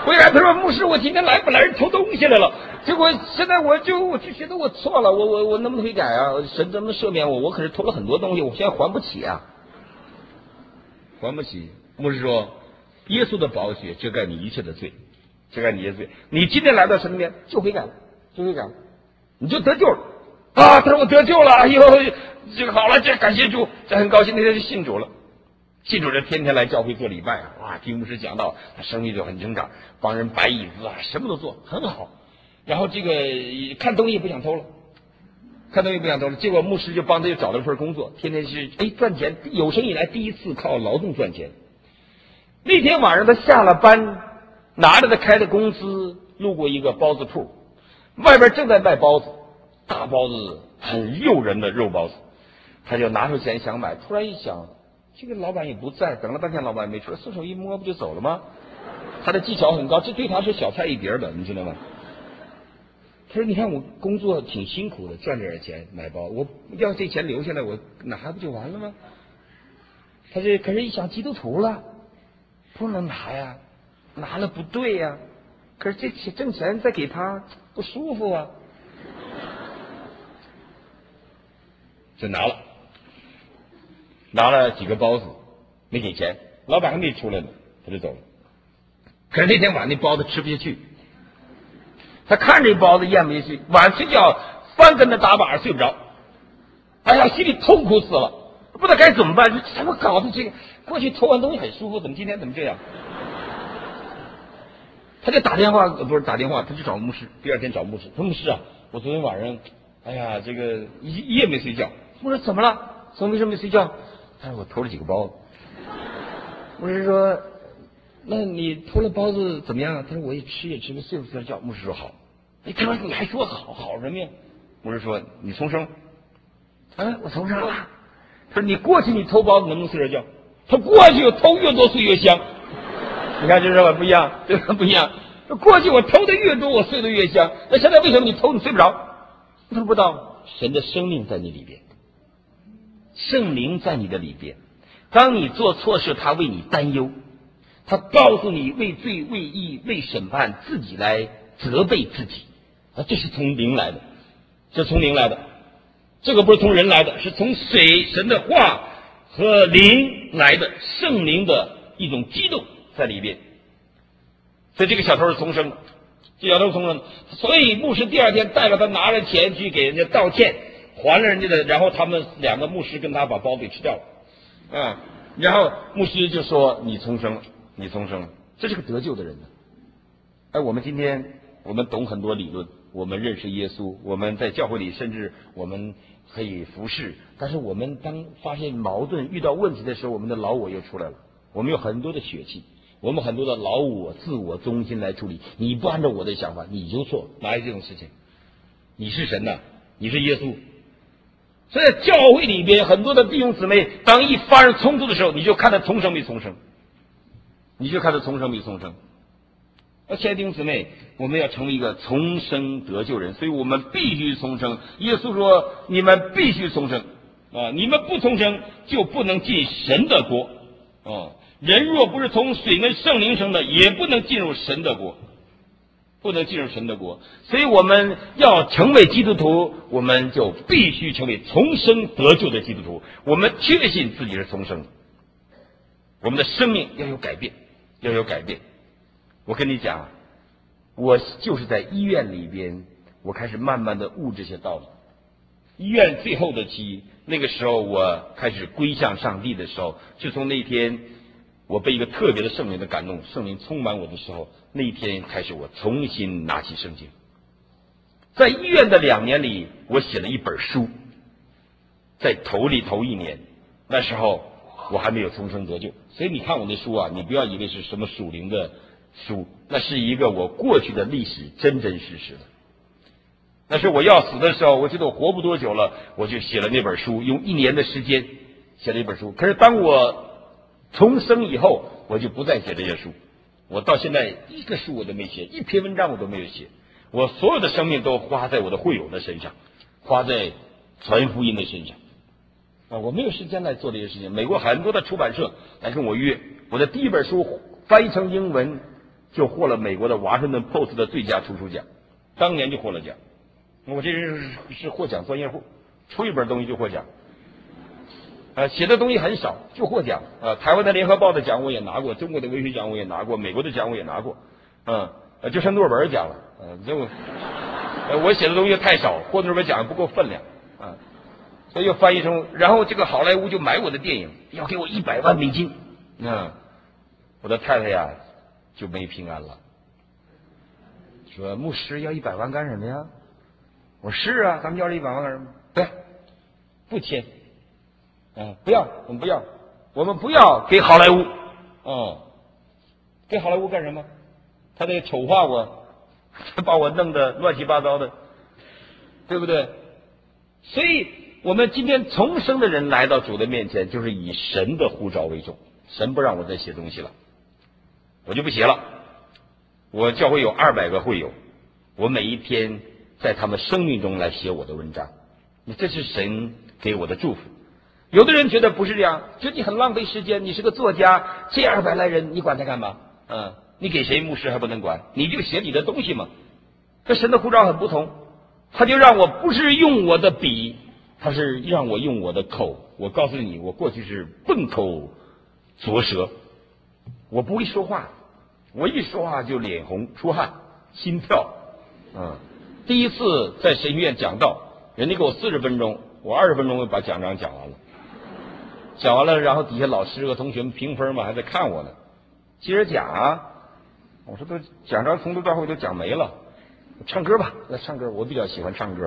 回来他说牧师，我今天来本来是偷东西来了，结果现在我就我就觉得我错了，我我我能不能悔改啊？神能不能赦免我？我可是偷了很多东西，我现在还不起啊，还不起。牧师说，耶稣的宝血遮盖你一切的罪，遮盖你一切罪。你今天来到神里面就悔改了，就悔改了，你就得救了啊！他说我得救了，哎呦，这个好了，这感谢主，这很高兴，那天就信主了。信主人天天来教会做礼拜啊，哇，听牧师讲道，他生意就很增长，帮人摆椅子啊，什么都做很好。然后这个看东西也不想偷了，看东西不想偷了，结果牧师就帮他又找了一份工作，天天是哎赚钱，有生以来第一次靠劳动赚钱。那天晚上他下了班，拿着他开的工资，路过一个包子铺，外边正在卖包子，大包子很诱人的肉包子，他就拿出钱想买，突然一想。这个老板也不在，等了半天老板没出来，顺手一摸不就走了吗？他的技巧很高，这对他是小菜一碟的，你知道吗？他说：“你看我工作挺辛苦的，赚点钱买包，我要这钱留下来，我拿不就完了吗？”他这可是一想，基督徒了，不能拿呀，拿了不对呀。可是这钱挣钱再给他不舒服啊，就拿了。拿了几个包子，没给钱，老板还没出来呢，他就走了。可是那天晚上那包子吃不下去，他看这包子咽不下去，晚上睡觉翻跟头打把睡不着，哎呀，心里痛苦死了，不知道该怎么办。这怎么搞的？这个过去偷完东西很舒服，怎么今天怎么这样？他就打电话，不是打电话，他就找牧师。第二天找牧师，说牧师啊，我昨天晚上，哎呀，这个一一夜没睡觉。牧师怎么了？怎么为什么没睡觉？他说我偷了几个包子。牧师说，那你偷了包子怎么样？他说我也吃也吃，没睡不睡觉。牧师说好。哎，他说你还说好好什么呀？牧师说你重生。啊，我重生了。他说你过去你偷包子能不能睡着觉？他过去偷越多睡越香。你看这是吧？不一样，这个不一样。过去我偷的越多，我睡得越香。那现在为什么你偷你睡不着？他说不知道，神的生命在你里边。圣灵在你的里边，当你做错事，他为你担忧，他告诉你为罪、为义、为审判，自己来责备自己啊，这是从灵来的，这是从灵来的，这个不是从人来的，是从水神的话和灵来的，圣灵的一种激动在里边。所以这个小偷是重生的，这小偷是重生的，所以牧师第二天带着他拿着钱去给人家道歉。还了人家的，然后他们两个牧师跟他把包给吃掉了，啊，然后牧师就说你重生了，你重生了，这是个得救的人呢。哎，我们今天我们懂很多理论，我们认识耶稣，我们在教会里甚至我们可以服侍，但是我们当发现矛盾遇到问题的时候，我们的老我又出来了，我们有很多的血气，我们很多的老我、自我中心来处理。你不按照我的想法，你就错，哪有这种事情？你是神呐，你是耶稣。所以在教会里边，很多的弟兄姊妹，当一发生冲突的时候，你就看他重生没重生，你就看他重生没重生。而亲爱的弟兄姊妹，我们要成为一个重生得救人，所以我们必须重生。耶稣说：“你们必须重生啊！你们不重生，就不能进神的国啊！人若不是从水跟圣灵生的，也不能进入神的国。”不能进入神的国，所以我们要成为基督徒，我们就必须成为重生得救的基督徒。我们确信自己是重生的，我们的生命要有改变，要有改变。我跟你讲，我就是在医院里边，我开始慢慢的悟这些道理。医院最后的期，那个时候我开始归向上帝的时候，就从那天我被一个特别的圣灵的感动，圣灵充满我的时候，那一天开始我重新拿起圣经。在医院的两年里，我写了一本书。在头里头一年，那时候我还没有重生得救，所以你看我那书啊，你不要以为是什么属灵的书，那是一个我过去的历史，真真实实的。那是我要死的时候，我觉得我活不多久了，我就写了那本书，用一年的时间写了一本书。可是当我重生以后，我就不再写这些书。我到现在一个书我都没写，一篇文章我都没有写。我所有的生命都花在我的会友的身上，花在传福音的身上。啊，我没有时间来做这些事情。美国很多的出版社来跟我约，我的第一本书翻译成英文， 就获了美国的华盛顿 Post 的最佳图书奖，当年就获了奖。我这人是是获奖专业户，出一本东西就获奖。呃，写的东西很少就获奖。呃，台湾的联合报的奖我也拿过，中国的文学奖我也拿过，美国的奖我也拿过。嗯，呃，就剩诺贝尔奖了。呃，这我，呃，我写的东西太少，获诺贝尔奖不够分量啊，所以又翻译成，然后这个好莱坞就买我的电影，要给我一百万美金。嗯，我的太太呀就没平安了，说牧师要一百万干什么呀？我说是啊，咱们要这一百万干什么？不要，不签。嗯，不要，我们不要，我们不要给好莱坞。嗯，给好莱坞干什么？他得丑化我，他把我弄得乱七八糟的，对不对？所以我们今天重生的人来到主的面前，就是以神的呼召为重。神不让我再写东西了，我就不写了。我教会有二百个会友，我每一天在他们生命中来写我的文章，这是神给我的祝福。有的人觉得不是这样，觉得你很浪费时间，你是个作家，这二百来人你管他干嘛？嗯，你给谁牧师还不能管，你就写你的东西嘛。这神的呼召很不同，他就让我不是用我的笔，他是让我用我的口。我告诉你，我过去是笨口拙舌，我不会说话，我一说话就脸红出汗心跳。嗯，第一次在神学院讲道，人家给我四十分钟，我二十分钟把讲章讲完了。讲完了，然后底下老师和同学们评分嘛，还在看我呢。接着讲啊，我说都讲章从头到尾都讲没了，唱歌吧，来唱歌，我比较喜欢唱歌。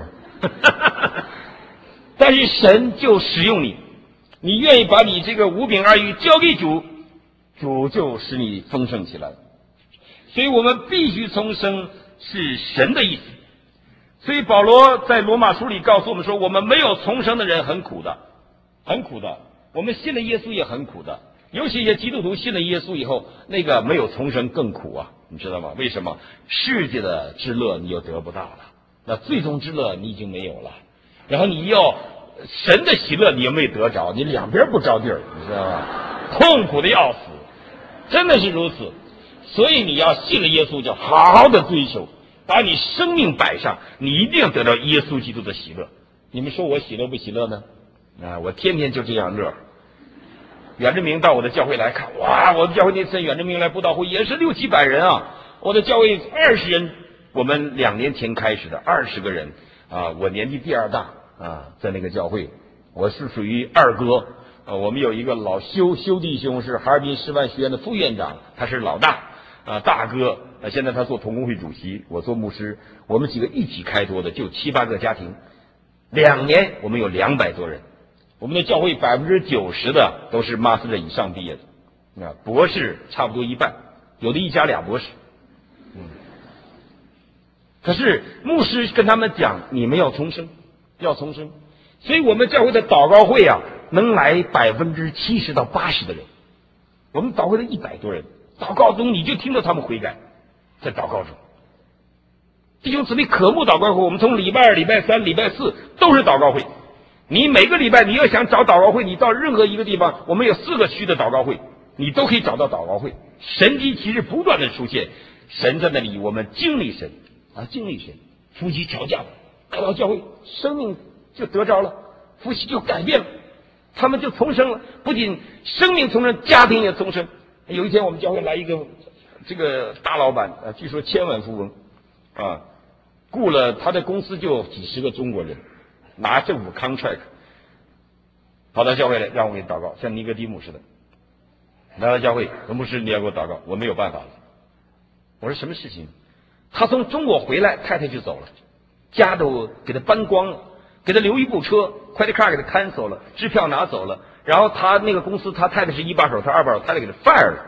但是神就使用你，你愿意把你这个五饼二鱼交给主，主就使你丰盛起来。所以我们必须重生，是神的意思。所以保罗在罗马书里告诉我们说，我们没有重生的人很苦的，很苦的。我们信了耶稣也很苦的，尤其一些基督徒信了耶稣以后，那个没有重生更苦啊，你知道吗？为什么？世界的之乐你又得不到了，那最终之乐你已经没有了，然后你要神的喜乐你又没得着，你两边不着地儿，你知道吗？痛苦的要死，真的是如此。所以你要信了耶稣，就好好的追求，把你生命摆上，你一定要得到耶稣基督的喜乐。你们说我喜乐不喜乐呢？啊，我天天就这样乐。阮志明到我的教会来看，哇，我的教会那次阮志明来布道会也是六七百人啊，我的教会二十人，我们两年前开始的二十个人啊，我年纪第二大啊，在那个教会，我是属于二哥。呃，我们有一个老修修弟兄是哈尔滨师范学院的副院长，他是老大啊，大哥。呃，现在他做同工会主席，我做牧师，我们几个一起开拓的，就七八个家庭，两年我们有两百多人。我们的教会百分之九十的都是 master 以上毕业的，啊，博士差不多一半，有的一家俩博士。嗯，可是牧师跟他们讲，你们要重生，要重生。所以我们教会的祷告会啊，能来百分之七十到八十的人。我们祷会的一百多人，祷告中你就听到他们悔改，在祷告中。弟兄姊妹，渴慕祷告会，我们从礼拜二、礼拜三、礼拜四都是祷告会。你每个礼拜你要想找祷告会，你到任何一个地方，我们有四个区的祷告会，你都可以找到祷告会。神迹其实不断的出现，神在那里，我们经历神啊，经历神。夫妻吵架来到教会，生命就得着了，夫妻就改变了，他们就重生了。不仅生命重生，家庭也重生。有一天我们教会来一个这个大老板啊，据说千万富翁啊，雇了他的公司就有几十个中国人。拿政府 contract 跑到教会来让我给你祷告，像尼哥底母似的来到教会，牧师你要给我祷告，我没有办法了。我说什么事情？他从中国回来，太太就走了，家都给他搬光了，给他留一部车，快递卡给他看走了，支票拿走了，然后他那个公司他太太是一把手，他二把手，太太给他 fire 了，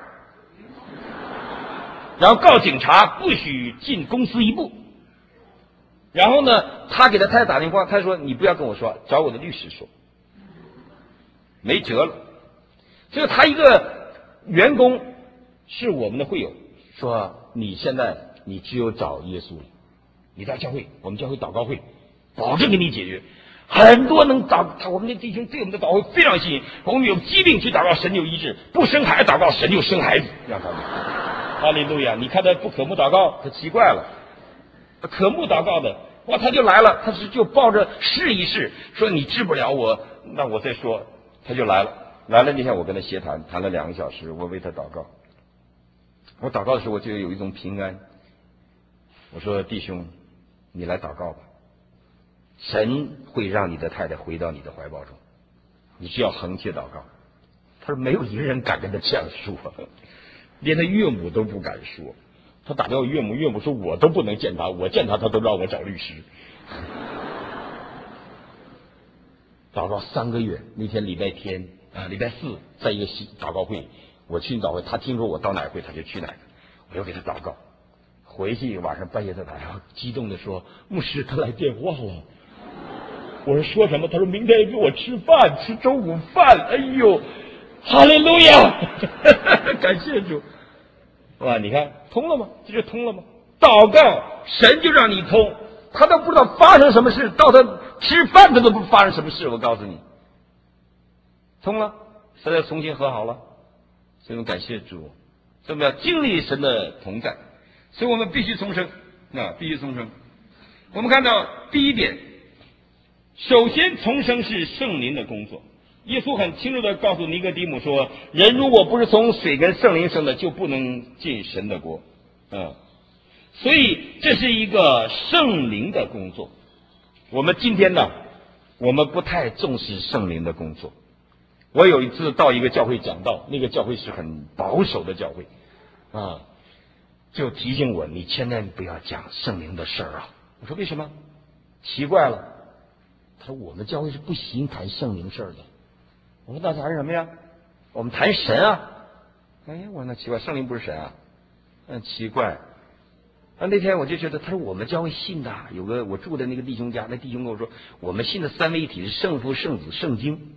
然后告警察不许进公司一步。然后呢，他给他太太打电话，他说你不要跟我说，找我的律师说。没辙了。就他一个员工是我们的会友，说你现在你只有找耶稣了，你到教会，我们教会祷告会，保证给你解决。很多能祷，我们的弟兄对我们的祷告会非常吸引。我们有疾病去祷告，神就医治；不生孩子祷告，神就生孩子，让他们。 哈利路亚！你看他不渴慕祷告，他奇怪了。渴慕祷告的，哇，他就来了，他是就抱着试一试，说你治不了我，那我再说，他就来了。来了那天我跟他协谈，谈了两个小时，我为他祷告。我祷告的时候，我就有一种平安。我说弟兄，你来祷告吧，神会让你的太太回到你的怀抱中，你需要横切祷告。他说没有一个人敢跟他这样说，连他岳母都不敢说。他打电话岳母，岳母说我都不能见他，我见他他都让我找律师。祷告三个月，那天礼拜天啊，礼拜四在一个祷告会，我去祷会，他听说我到哪会他就去哪个，我又给他祷告。回去晚上半夜他打电话，激动的说牧师他来电话了。我说说什么？他说明天给我吃饭，吃周五饭。哎呦，哈利路亚！感谢主。哇，你看通了吗？这就通了吗？祷告，神就让你通，他都不知道发生什么事，到他吃饭他都不发生什么事。我告诉你，通了，现在重新和好了，所以我们感谢主，所以我们要经历神的同在，所以我们必须重生，啊，必须重生。我们看到第一点，首先重生是圣灵的工作。耶稣很清楚地告诉尼哥底母说，人如果不是从水跟圣灵生的，就不能进神的国。嗯，所以这是一个圣灵的工作。我们今天呢，我们不太重视圣灵的工作。我有一次到一个教会讲道，那个教会是很保守的教会啊，就提醒我，你千万不要讲圣灵的事儿啊。我说为什么？奇怪了，他说我们教会是不行谈圣灵事儿的。我说那谈什么呀？我们谈神啊。哎，我说那奇怪，圣灵不是神啊？嗯，奇怪。啊，那天我就觉得，他说我们教会信的，有个我住的那个弟兄家，那弟兄跟我说，我们信的三位一体是圣父、圣子、圣经。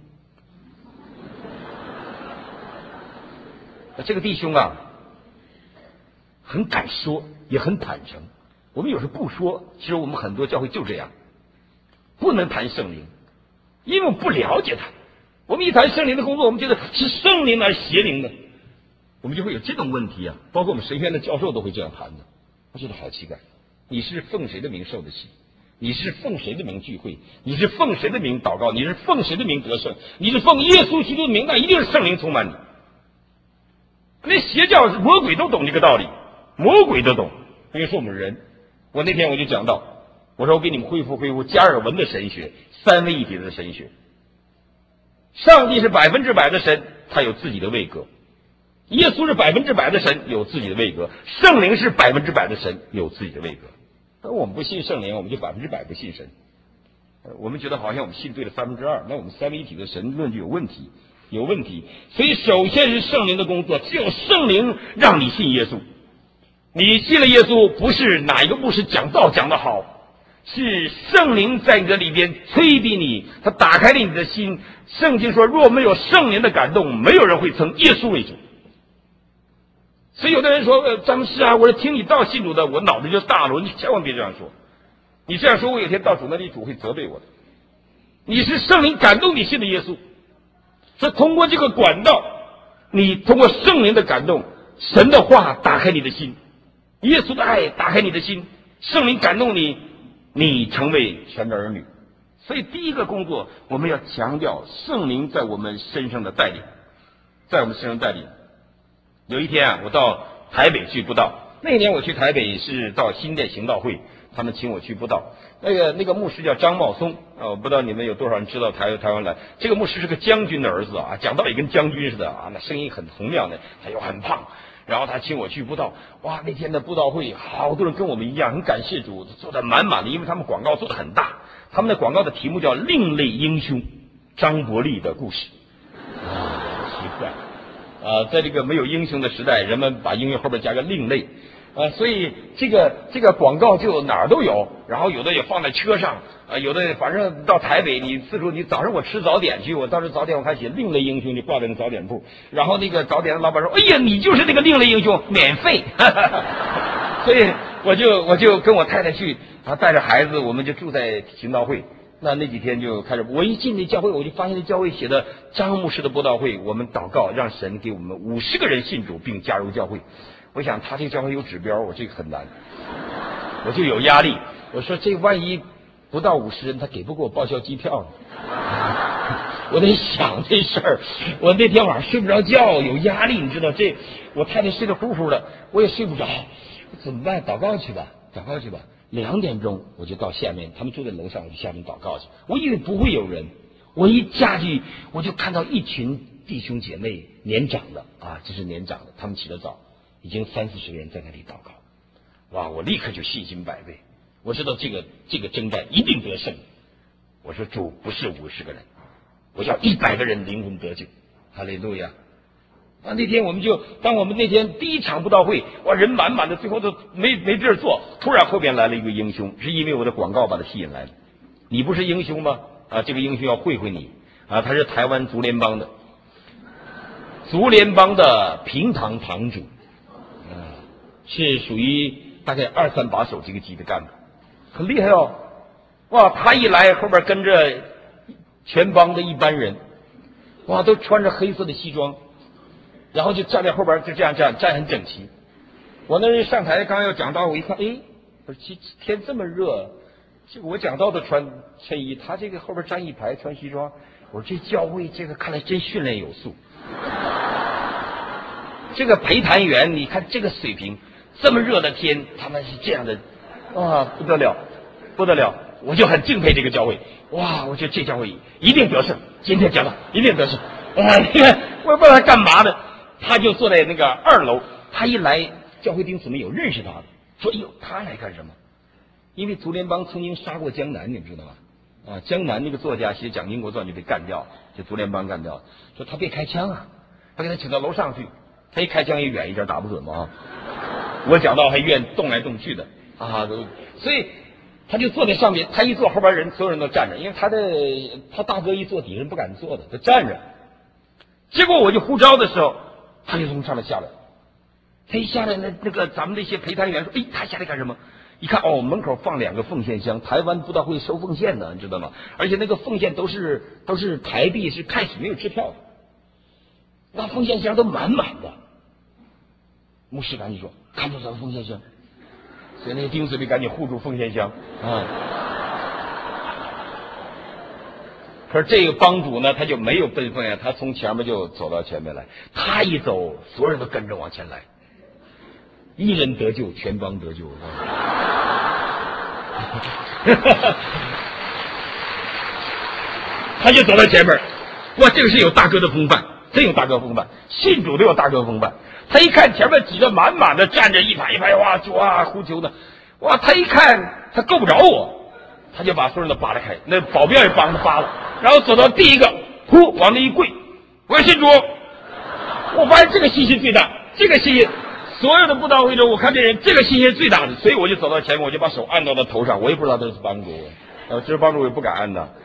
这个弟兄啊，很敢说，也很坦诚。我们有时候不说，其实我们很多教会就这样，不能谈圣灵，因为我们不了解他。我们一谈圣灵的工作，我们觉得是圣灵还是邪灵的，我们就会有这种问题啊。包括我们神学院的教授都会这样谈的，我觉得好奇怪。你是奉谁的名受的洗？你是奉谁的名聚会？你是奉谁的名祷告？你是奉谁的名得胜？你是奉耶稣基督的名，那一定是圣灵充满你。那邪教魔鬼都懂这个道理，魔鬼都懂。因为是我们人，我那天我就讲到，我说我给你们恢复恢复加尔文的神学，三位一体的神学。上帝是百分之百的神，他有自己的位格；耶稣是百分之百的神，有自己的位格；圣灵是百分之百的神，有自己的位格。而我们不信圣灵，我们就百分之百不信神。我们觉得好像我们信对了三分之二，那我们三位一体的神论就有问题，有问题。所以首先是圣灵的工作，只有圣灵让你信耶稣。你信了耶稣，不是哪一个牧师讲道讲得好，是圣灵在你的里边催逼你，他打开了你的心。圣经说，若没有圣灵的感动，没有人会称耶稣为主。所以有的人说，呃，张师啊，我是听你道信主的，我脑子就大了，你千万别这样说。你这样说，我有一天到主那里，主会责备我的。你是圣灵感动你信的耶稣，所以通过这个管道，你通过圣灵的感动，神的话打开你的心，耶稣的爱打开你的心，圣灵感动你，你成为神的儿女。所以第一个工作，我们要强调圣灵在我们身上的带领，在我们身上带领。有一天啊，我到台北去布道，那年我去台北是到新店行道会，他们请我去布道。那个那个牧师叫张茂松啊，我不知道你们有多少人知道台台湾来。这个牧师是个将军的儿子啊，讲道也跟将军似的啊，那声音很洪亮的，他又很胖。然后他请我去布道，哇，那天的布道会好多人跟我们一样，很感谢主，做得满满的，因为他们广告做得很大。他们的广告的题目叫《另类英雄》，张伯利的故事。啊，奇怪。呃，在这个没有英雄的时代，人们把英雄后边加个另类，呃，所以这个这个广告就哪儿都有，然后有的也放在车上，呃，有的反正到台北，你四处你早上我吃早点去，我当时早点我看写另类英雄，就挂在那早点铺，然后那个早点的老板说，哎呀，你就是那个另类英雄，免费，所以我就我就跟我太太去，啊，带着孩子，我们就住在行道会， 那那几天就开始，我一进那教会，我就发现那教会写的张牧师的布道会，我们祷告让神给我们五十个人信主并加入教会。我想他这个教会有指标，我这个很难，我就有压力。我说这万一不到五十人，他给不给我报销机票呢？我得想这事儿。我那天晚上睡不着觉，有压力，你知道这我太太睡得呼呼的，我也睡不着，怎么办？祷告去吧，祷告去吧。两点钟我就到下面，他们住在楼上，我就下面祷告去。我以为不会有人，我一下去我就看到一群弟兄姐妹，年长的啊，这是年长的，他们起得早，已经三四十个人在那里祷告。哇！我立刻就信心百倍，我知道这个这个征战一定得胜。我说主不是五十个人，我要一百个人灵魂得救，哈利路亚！啊，那天我们就，当我们那天第一场布道会，哇，人满满的，最后都没没地儿坐。突然后边来了一个英雄，是因为我的广告把他吸引来的。你不是英雄吗？啊，这个英雄要会会你啊，他是台湾足联邦的，足联邦的平堂堂主，啊，是属于大概二三把手这个级的干部，很厉害哦。哇，他一来，后边跟着全邦的一班人，哇，都穿着黑色的西装。然后就站在后边，就这样站，站很整齐。我那人上台刚要讲道，我一看，哎，我说天这么热，这个我讲道都穿衬衣，他这个后边站一排穿西装。我说这教会这个看来真训练有素。这个陪谈员，你看这个水平，这么热的天，他们是这样的，哇，不得了，不得了！我就很敬佩这个教会，哇，我觉得这教会一定得胜，今天讲的一定得胜。啊，你看，我也不知道他干嘛的。他就坐在那个二楼，他一来，教会弟兄姊妹有认识他的，说：“哎呦，他来干什么？”因为足联邦曾经杀过江南，你们知道吗？啊，江南那个作家写《蒋经国传》就被干掉了，就足联邦干掉了。说他别开枪啊，他给他请到楼上去，他一开枪也远一点，打不准嘛啊。我讲到还愿动来动去的啊，所以他就坐在上面，他一坐后边人所有人都站着，因为他的他大哥一坐底下人不敢坐的，他站着。结果我就呼召的时候。他就从上面下来，他一下来，那那个咱们那些陪谈员说：“哎，他下来干什么？”一看，哦，门口放两个奉献箱，台湾布道会收奉献的，你知道吗？而且那个奉献都是都是台币，是开始没有支票的，那奉献箱都满满的。牧师赶紧说：“看到咱们奉献箱。”所以那个弟兄姊妹赶紧护住奉献箱啊。可是这个帮主呢，他就没有奔奉献，他从前面就走到前面来。他一走，所有人都跟着往前来，一人得救，全帮得救。他就走到前面，哇，这个是有大哥的风范，真有大哥风范，信主都有大哥风范。他一看前面挤得满满的，站着一排一排，哇哇呼求的，哇，他一看他够不着我，他就把所有人都扒拉开，那保镖也帮他扒了。然后走到第一个，呼往那一跪，我要信主。我发现这个信心最大，这个信心，所有的布道会中，我看这人这个信心最大的，所以我就走到前面，我就把手按到他头上，我也不知道这是帮主，呃，这是帮主我也不敢按的。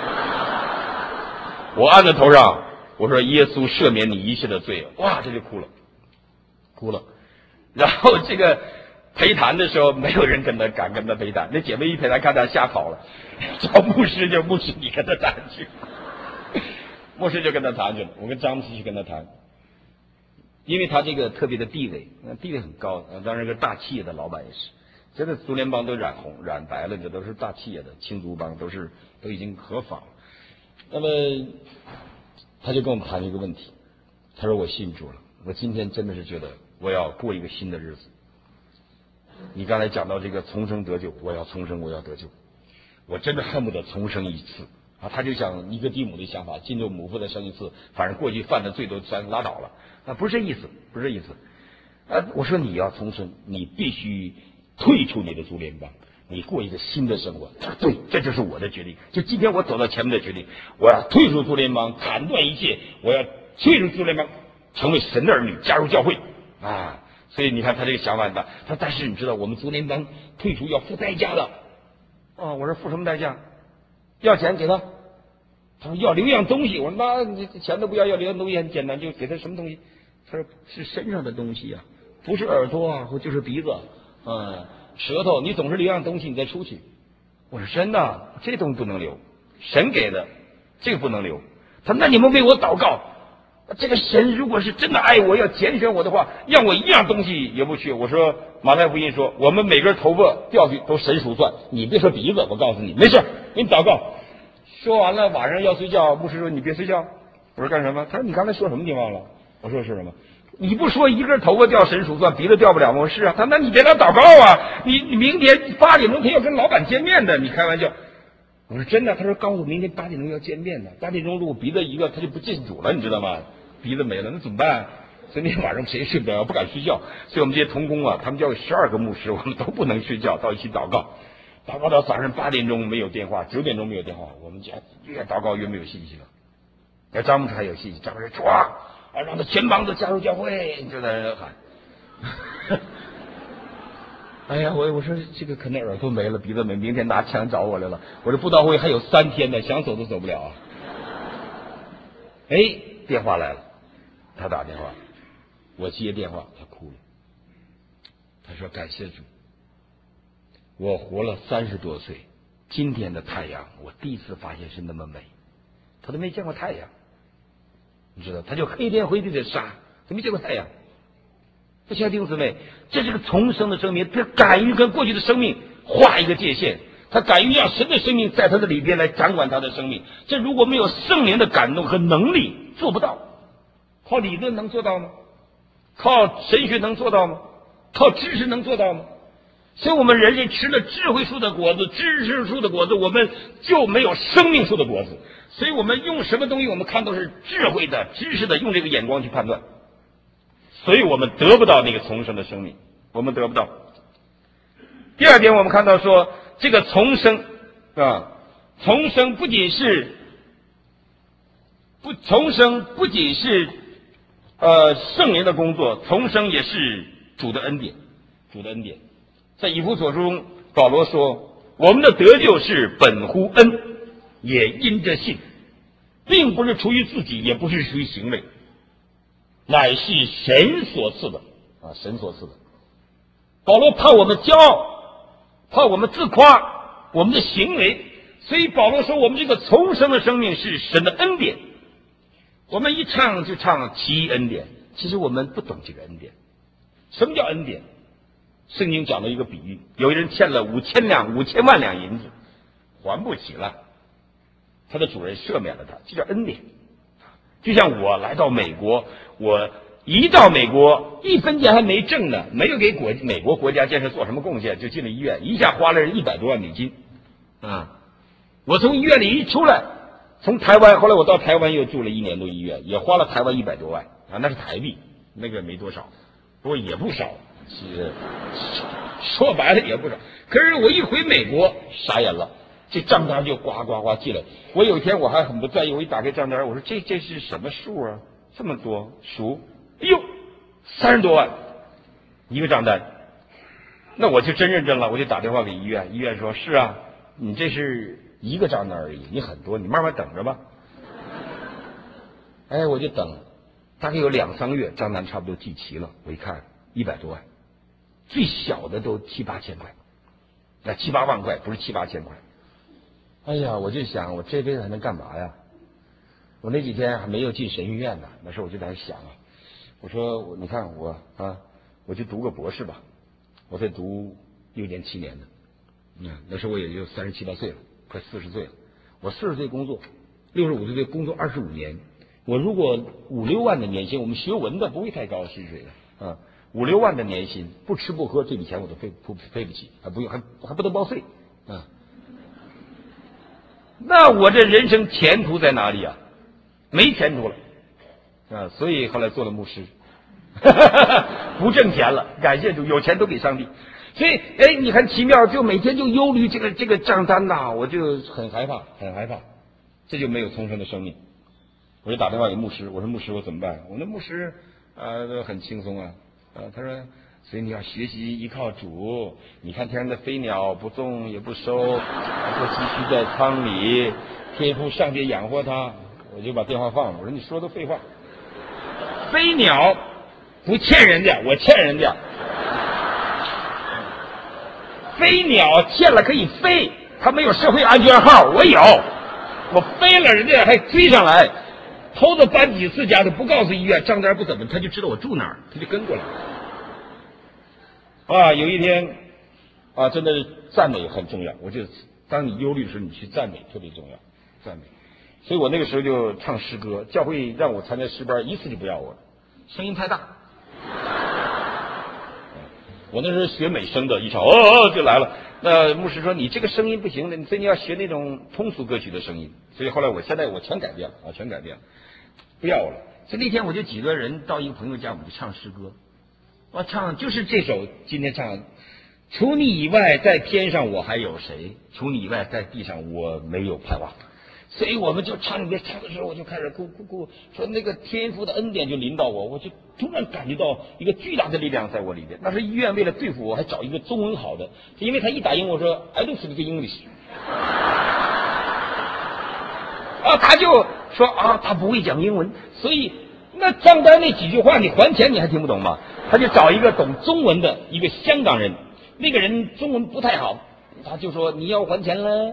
我按在头上，我说耶稣赦免你一切的罪，哇，这就哭了，哭了。然后这个陪谈的时候，没有人跟他敢跟他陪谈，那姐妹一陪谈，看他吓跑了。找牧师就牧师，你跟他谈去。牧师就跟他谈去了，我跟张牧师去跟他谈，因为他这个特别的地位，地位很高，当然个大企业的老板也是。现在足联邦都染红染白了，这都是大企业的，青足帮都是都已经合法了。那么他就跟我们谈这个问题，他说我信主了，我今天真的是觉得我要过一个新的日子。你刚才讲到这个重生得救，我要重生，我要得救。我真的恨不得重生一次啊！他就想尼哥底母的想法，进入母腹再生一次，反正过去犯的罪都全拉倒了。啊，不是这意思，不是这意思。啊，我说你要重生，你必须退出你的足联邦，你过一个新的生活。他说对，这就是我的决定。就今天我走到前面的决定，我要退出足联邦，砍断一切，我要退出足联邦，成为神的儿女，加入教会啊！所以你看他这个想法很大。他但是你知道，我们足联邦退出要付代价的。哦，我说付什么代价？要钱给他。他说要留样东西。我说那你钱都不要，要留样东西很简单，就给他什么东西？他说是身上的东西啊，不是耳朵啊，或就是鼻子，嗯，舌头。你总是留样东西，你再出去。 我说真的，这东西不能留，神给的，这个不能留。他说那你们为我祷告，这个神如果是真的爱我，要拣选我的话，让我一样东西也不缺。我说马太福音说，我们每根头发掉去都神数算，你别说鼻子，我告诉你，没事，给你祷告。说完了，晚上要睡觉，牧师说你别睡觉。我说干什么？他说你刚才说什么地方了？我说是什么？你不说一根头发掉神数算，鼻子掉不了吗？我说是啊。他说那你别来祷告啊，你你明天八点钟他要跟老板见面的，你开玩笑。我说真的，他说告诉我明天八点钟要见面的，八点钟如果鼻子一个他就不进主了，你知道吗？鼻子没了，那怎么办？所以那天晚上谁睡不着，不敢睡觉。所以我们这些同工啊，他们教有十二个牧师，我们都不能睡觉，到一起祷告，祷告到早上八点钟没有电话，九点钟没有电话，我们家越祷告越没有信息了。要张牧师还有信息，张牧师唰啊，让他全帮都加入教会，就在那喊。哎呀，我我说这个可能耳朵没了，鼻子没，明天拿枪找我来了。我说布道会还有三天呢，想走都走不了啊。哎，电话来了，他打电话，我接电话，他哭了。他说感谢主，我活了三十多岁，今天的太阳我第一次发现是那么美。他都没见过太阳，你知道，他就黑天灰地的杀，他没见过太阳。这亲爱的弟兄姊妹，这是个重生的生命，他敢于跟过去的生命划一个界限，他敢于让神的生命在他的里边来掌管他的生命。这如果没有圣灵的感动和能力，做不到。靠理论能做到吗？靠神学能做到吗？靠知识能做到吗？所以我们人类吃了智慧树的果子，知识树的果子，我们就没有生命树的果子。所以我们用什么东西，我们看都是智慧的、知识的，用这个眼光去判断。所以我们得不到那个重生的生命，我们得不到。第二点，我们看到说，这个重生啊，重生不仅是不重生不仅是呃圣灵的工作，重生也是主的恩典，主的恩典。在以弗所书中，保罗说，我们的得救是本乎恩，也因着信，并不是出于自己，也不是出于行为，乃是神所赐的啊，神所赐的。保罗怕我们骄傲，怕我们自夸我们的行为，所以保罗说我们这个重生的生命是神的恩典。我们一唱就唱奇恩典，其实我们不懂这个恩典。什么叫恩典？圣经讲了一个比喻，有一人欠了五千两五千万两银子，还不起了，他的主人赦免了他，这叫恩典。就像我来到美国，我一到美国一分钱还没挣呢，没有给国美国国家建设做什么贡献，就进了医院，一下花了一百多万美金啊！我从医院里一出来，从台湾，后来我到台湾又住了一年多医院，也花了台湾一百多万啊，那是台币，那个没多少，不过也不少，其实说白了也不少。可是我一回美国，傻眼了。这账单就呱呱呱进来。我有一天我还很不在意，我一打开账单，我说这这是什么数啊？这么多数，哎呦，三十多万一个账单。那我就真认真了，我就打电话给医院，医院说是啊，你这是一个账单而已，你很多，你慢慢等着吧。哎，我就等，大概有两三个月，账单差不多记齐了。我一看一百多万，最小的都七八千块，那七八万块，不是七八千块。哎呀，我就想我这辈子还能干嘛呀？我那几天还没有进神学院呢，那时候我就在想啊，我说你看我啊，我就读个博士吧，我再读六年七年的，嗯，那时候我也就三十七八岁了，快四十岁了。我四十岁工作，六十五岁工作二十五年，我如果五六万的年薪，我们学文的不会太高薪水的啊，五六万的年薪，不吃不喝，这笔钱我都费不费不起，还不用还还不能报税啊。那我这人生前途在哪里啊？没前途了啊！所以后来做了牧师，不挣钱了，感谢主，有钱都给上帝。所以，哎，你很奇妙，就每天就忧虑这个这个账单呐，我就很害怕，很害怕，这就没有重生的生命。我就打电话给牧师，我说牧师，我怎么办？我那牧师啊，都很轻松啊，啊，他说。所以你要学习依靠主，你看天上的飞鸟不种也不收，不栖息在仓里，天父上帝养活它。我就把电话放了，我说你说的废话，飞鸟不欠人家，我欠人家。飞鸟欠了可以飞， 他没有社会安全号，我有，我背了，人家还追上来，偷着搬几次家都不告诉医院，账单不怎么，他就知道我住哪儿，他就跟过来。啊，有一天，啊，真的是赞美很重要。我觉得，当你忧虑的时候，你去赞美特别重要，赞美。所以我那个时候就唱诗歌，教会让我参加诗班，一次就不要我了，声音太大。我那时候学美声的，一唱哦哦就来了。那牧师说你这个声音不行的，你所以你要学那种通俗歌曲的声音。所以后来我现在我全改变了啊，全改变了，不要我了。所以那天我就几个人到一个朋友家，我们就唱诗歌。我唱就是这首，今天唱，除你以外，在天上我还有谁？除你以外，在地上我没有盼望。所以我们就唱里面唱的时候，我就开始哭哭哭，说那个天父的恩典就临到我，我就突然感觉到一个巨大的力量在我里边。那时医院为了对付我，还找一个中文好的，因为他一打英文说 I don't speak English， 啊，他就说啊，他不会讲英文，所以那账单那几句话你还钱你还听不懂吗？他就找一个懂中文的一个香港人，那个人中文不太好，他就说你要还钱了。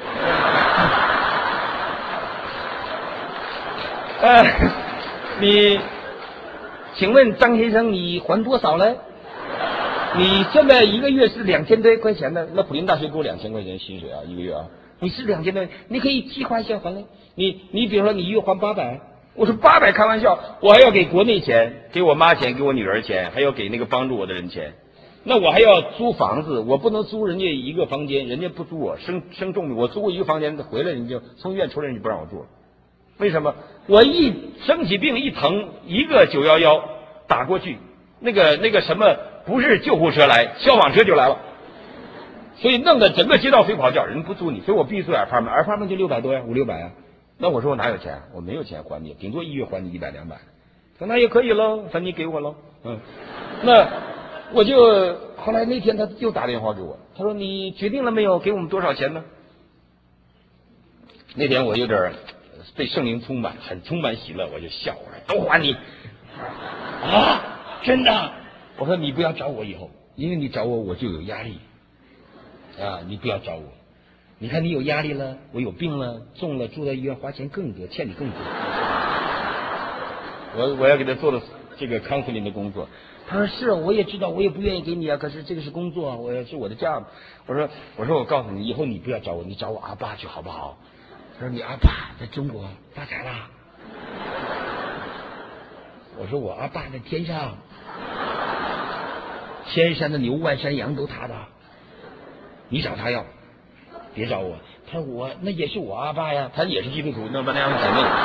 呃，你，请问张先生，你还多少了？你现在一个月是两千多块钱的，那普林大学给我两千块钱薪水啊，一个月啊，你是两千多，你可以计划一下还了。你你比如说你一月还八百，我说八百开玩笑，我还要给国内钱，给我妈钱，给我女儿钱，还要给那个帮助我的人钱，那我还要租房子，我不能租人家一个房间，人家不租我，生生重病，我租过一个房间，回来人就从医院出来人就不让我住了。为什么？我一生起病一疼，一个九一一打过去，那个那个什么不是救护车来，消防车就来了，所以弄得整个街道飞跑叫，人不租你，所以我必须租耳旁门，耳旁门就六百多呀，五六百啊。那我说我哪有钱？我没有钱还你，顶多一月还你一百两百。说那也可以喽，反正你给我喽，嗯，那我就后来那天他又打电话给我，他说你决定了没有？给我们多少钱呢？那天我有点被圣灵充满，很充满喜乐，我就笑，我说都还你啊，真的？我说你不要找我以后，因为你找我我就有压力啊，你不要找我。你看你有压力了，我有病了，重了，住在医院花钱更多，欠你更多。我我要给他做了这个康复林的工作。他说是，我也知道，我也不愿意给你啊，可是这个是工作，我是我的家。我说我说我告诉你，以后你不要找我，你找我阿爸去好不好？他说你阿爸在中国发财了。我说我阿爸在天上，千山的牛万山羊都他的，你找他要，别找我。他说我那也是我阿爸呀，他也是基督徒，那么那样姐妹。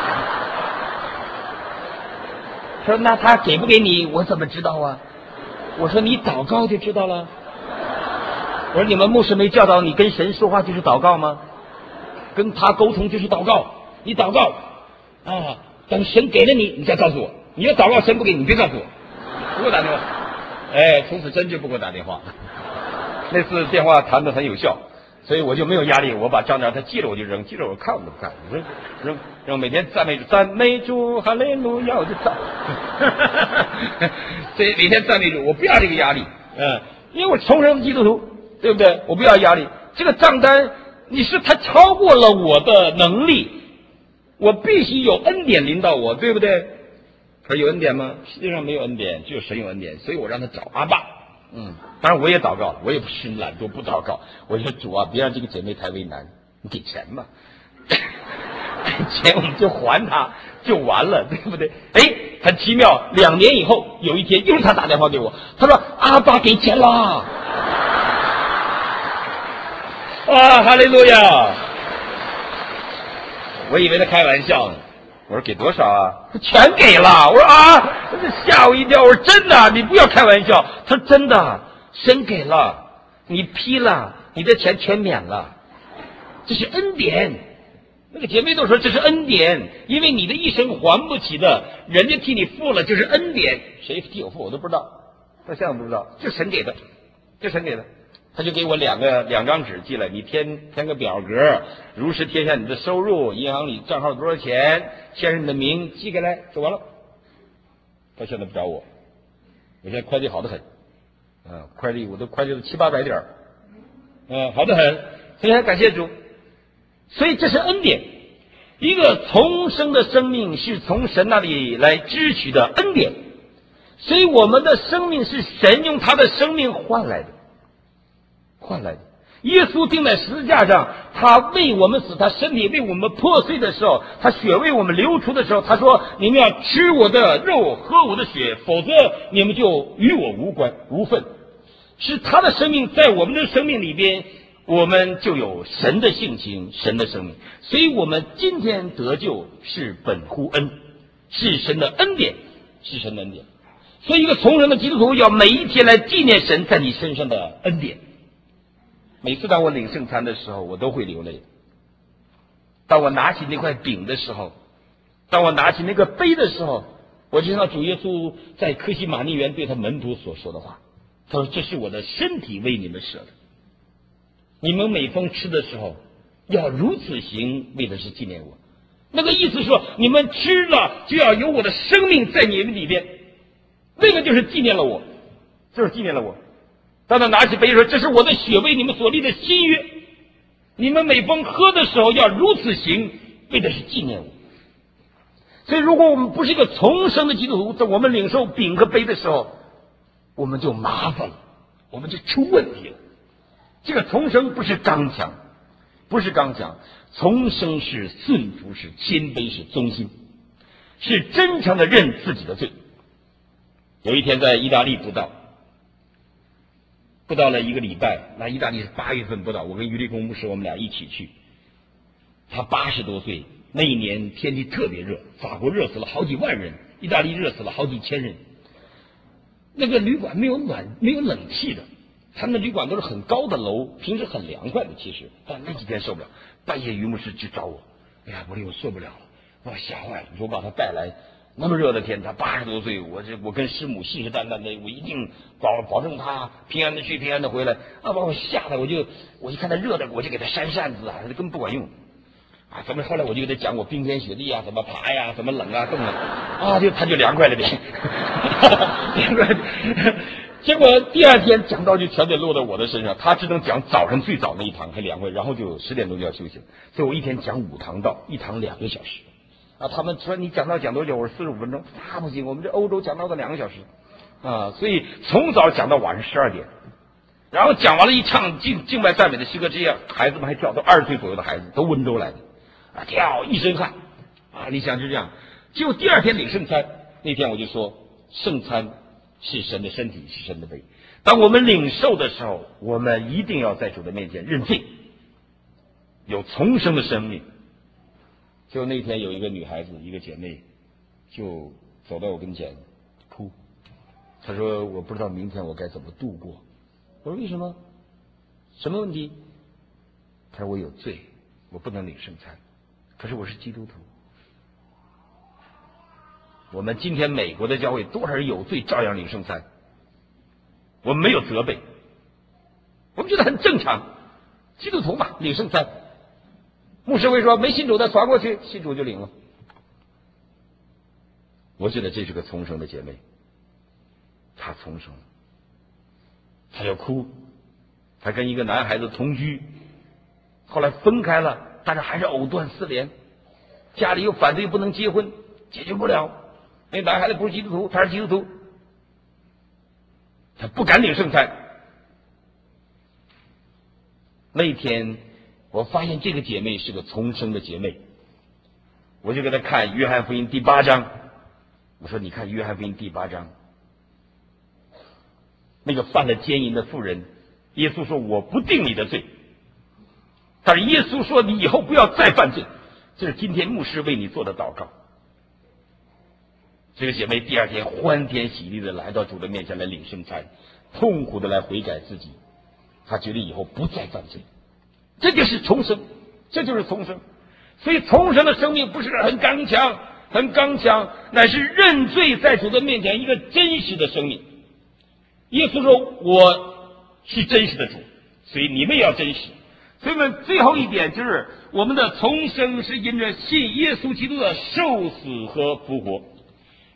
他说那他给不给你我怎么知道啊？我说你祷告就知道了。我说你们牧师没教导你跟神说话就是祷告吗？跟他沟通就是祷告，你祷告啊，等神给了你你再告诉我，你要祷告神不给你别告诉我，不给我打电话。哎，从此真就不给我打电话。那次电话谈得很有效，所以我就没有压力，我把账单他寄了我就扔，寄了我看我都不看，我说扔扔，每天赞美赞美主哈利路亚我就赞。所以每天赞美主，我不要这个压力，嗯，因为我重生基督徒，对不对？我不要压力，这个账单你是他超过了我的能力，我必须有恩典临到我，对不对？他有恩典吗？世界上没有恩典，只有神有恩典，所以我让他找阿爸。嗯，当然我也祷告，我也不是懒惰不祷告。我说主啊，别让这个姐妹太为难，你给钱嘛，给钱我们就还他就完了，对不对？哎，很奇妙，两年以后有一天又是他打电话给我，他说阿爸给钱啦，啊，哈利路亚！我以为他开玩笑呢。我说给多少啊？他全给了。我说啊，吓我一跳。我说真的，你不要开玩笑。他说真的，神给了，你批了，你的钱全免了，这是恩典。那个姐妹都说这是恩典，因为你的一生还不起的，人家替你付了，就是恩典。谁替我付我都不知道，到现在不知道，就神给的，就神给的。他就给我两个两张纸寄来，你填填个表格，如实填下你的收入，银行里账号多少钱，签上你的名，寄给来就完了。他现在不找我，我现在会计好得很，嗯，会计我都会计了七八百点，嗯，好得很。 所以很感谢主。所以这是恩典，一个重生的生命是从神那里来支取的恩典，所以我们的生命是神用他的生命换来的，换来的。耶稣钉在十字架上，他为我们死，他身体为我们破碎的时候，他血为我们流出的时候，他说你们要吃我的肉喝我的血，否则你们就与我无关无分。是他的生命在我们的生命里边，我们就有神的性情，神的生命。所以我们今天得救是本乎恩，是神的恩典，是神的恩典。所以一个从人的基督徒要每一天来纪念神在你身上的恩典。每次当我领圣餐的时候，我都会流泪。当我拿起那块饼的时候，当我拿起那个杯的时候，我就想到主耶稣在客西马尼园对他门徒所说的话，他说这是我的身体为你们舍的，你们每逢吃的时候要如此行，为的是纪念我。那个意思说你们吃了就要有我的生命在你们里边，那个就是纪念了我，就是纪念了我。当他拿起杯说这是我的血为你们所立的新约，你们每逢喝的时候要如此行，为的是纪念我。所以如果我们不是一个重生的基督徒，在我们领受饼和杯的时候，我们就麻烦了，我们就出问题了。这个重生不是刚强，不是刚强，重生是顺服，是谦卑，是忠心，是真诚的认自己的罪。有一天在意大利布道，布道了一个礼拜，那意大利是八月份布道，我跟于立功牧师我们俩一起去。他八十多岁，那一年天气特别热，法国热死了好几万人，意大利热死了好几千人。那个旅馆没有暖没有冷气的，他们的旅馆都是很高的楼，平时很凉快的其实，但那几天受不了。半夜于牧师去找我，哎呀，我说我受不了了，把我吓坏了，我把他带来。那么热的天，他八十多岁，我这我跟师母信誓旦旦的，我一定保保证他平安的去，平安的回来。啊，把我吓得，我就我一看他热的，我就给他扇扇子啊，他根本不管用。啊，怎么后来我就给他讲我冰天雪地啊，怎么爬呀，怎么冷啊，冻啊，啊，就他就凉快了点。凉快点。结果第二天讲道就全得落到我的身上，他只能讲早上最早那一堂还凉快，然后就十点钟就要休息了。所以我一天讲五堂道，一堂两个小时。啊，他们说你讲道讲多久？我说四十五分钟。那不行，我们这欧洲讲道都两个小时，啊，所以从早讲到晚上十二点，然后讲完了，一唱敬敬拜赞美的诗歌之夜，孩子们还跳，都二十岁左右的孩子，都温州来的，啊，跳一身汗，啊，你想是这样。结果第二天领圣餐，那天我就说，圣餐是神的身体，是神的杯。当我们领受的时候，我们一定要在主的面前认罪，有重生的生命。就那天有一个女孩子，一个姐妹，就走到我跟前哭，她说我不知道明天我该怎么度过。我说为什么？什么问题？她说我有罪，我不能领圣餐，可是我是基督徒。我们今天美国的教会多少人有罪照样领圣餐，我们没有责备，我们觉得很正常，基督徒嘛，领圣餐。牧师会说没信主的传过去，信主就领了。我觉得这是个重生的姐妹，她重生了，她就哭，她跟一个男孩子同居，后来分开了，但是还是藕断丝连，家里又反对不能结婚，解决不了。那男孩子不是基督徒，他是基督徒，他不敢领圣餐。那一天我发现这个姐妹是个重生的姐妹，我就给她看约翰福音第八章，我说你看约翰福音第八章，那个犯了奸淫的妇人，耶稣说我不定你的罪，但是耶稣说你以后不要再犯罪，这是今天牧师为你做的祷告。这个姐妹第二天欢天喜地的来到主的面前来领圣餐，痛苦的来悔改自己，她决定以后不再犯罪。这就是重生，这就是重生。所以重生的生命不是很刚强很刚强，乃是认罪在主的面前一个真实的生命。耶稣说我是真实的主，所以你们也要真实。所以我们最后一点就是我们的重生是因着信耶稣基督的受死和复活。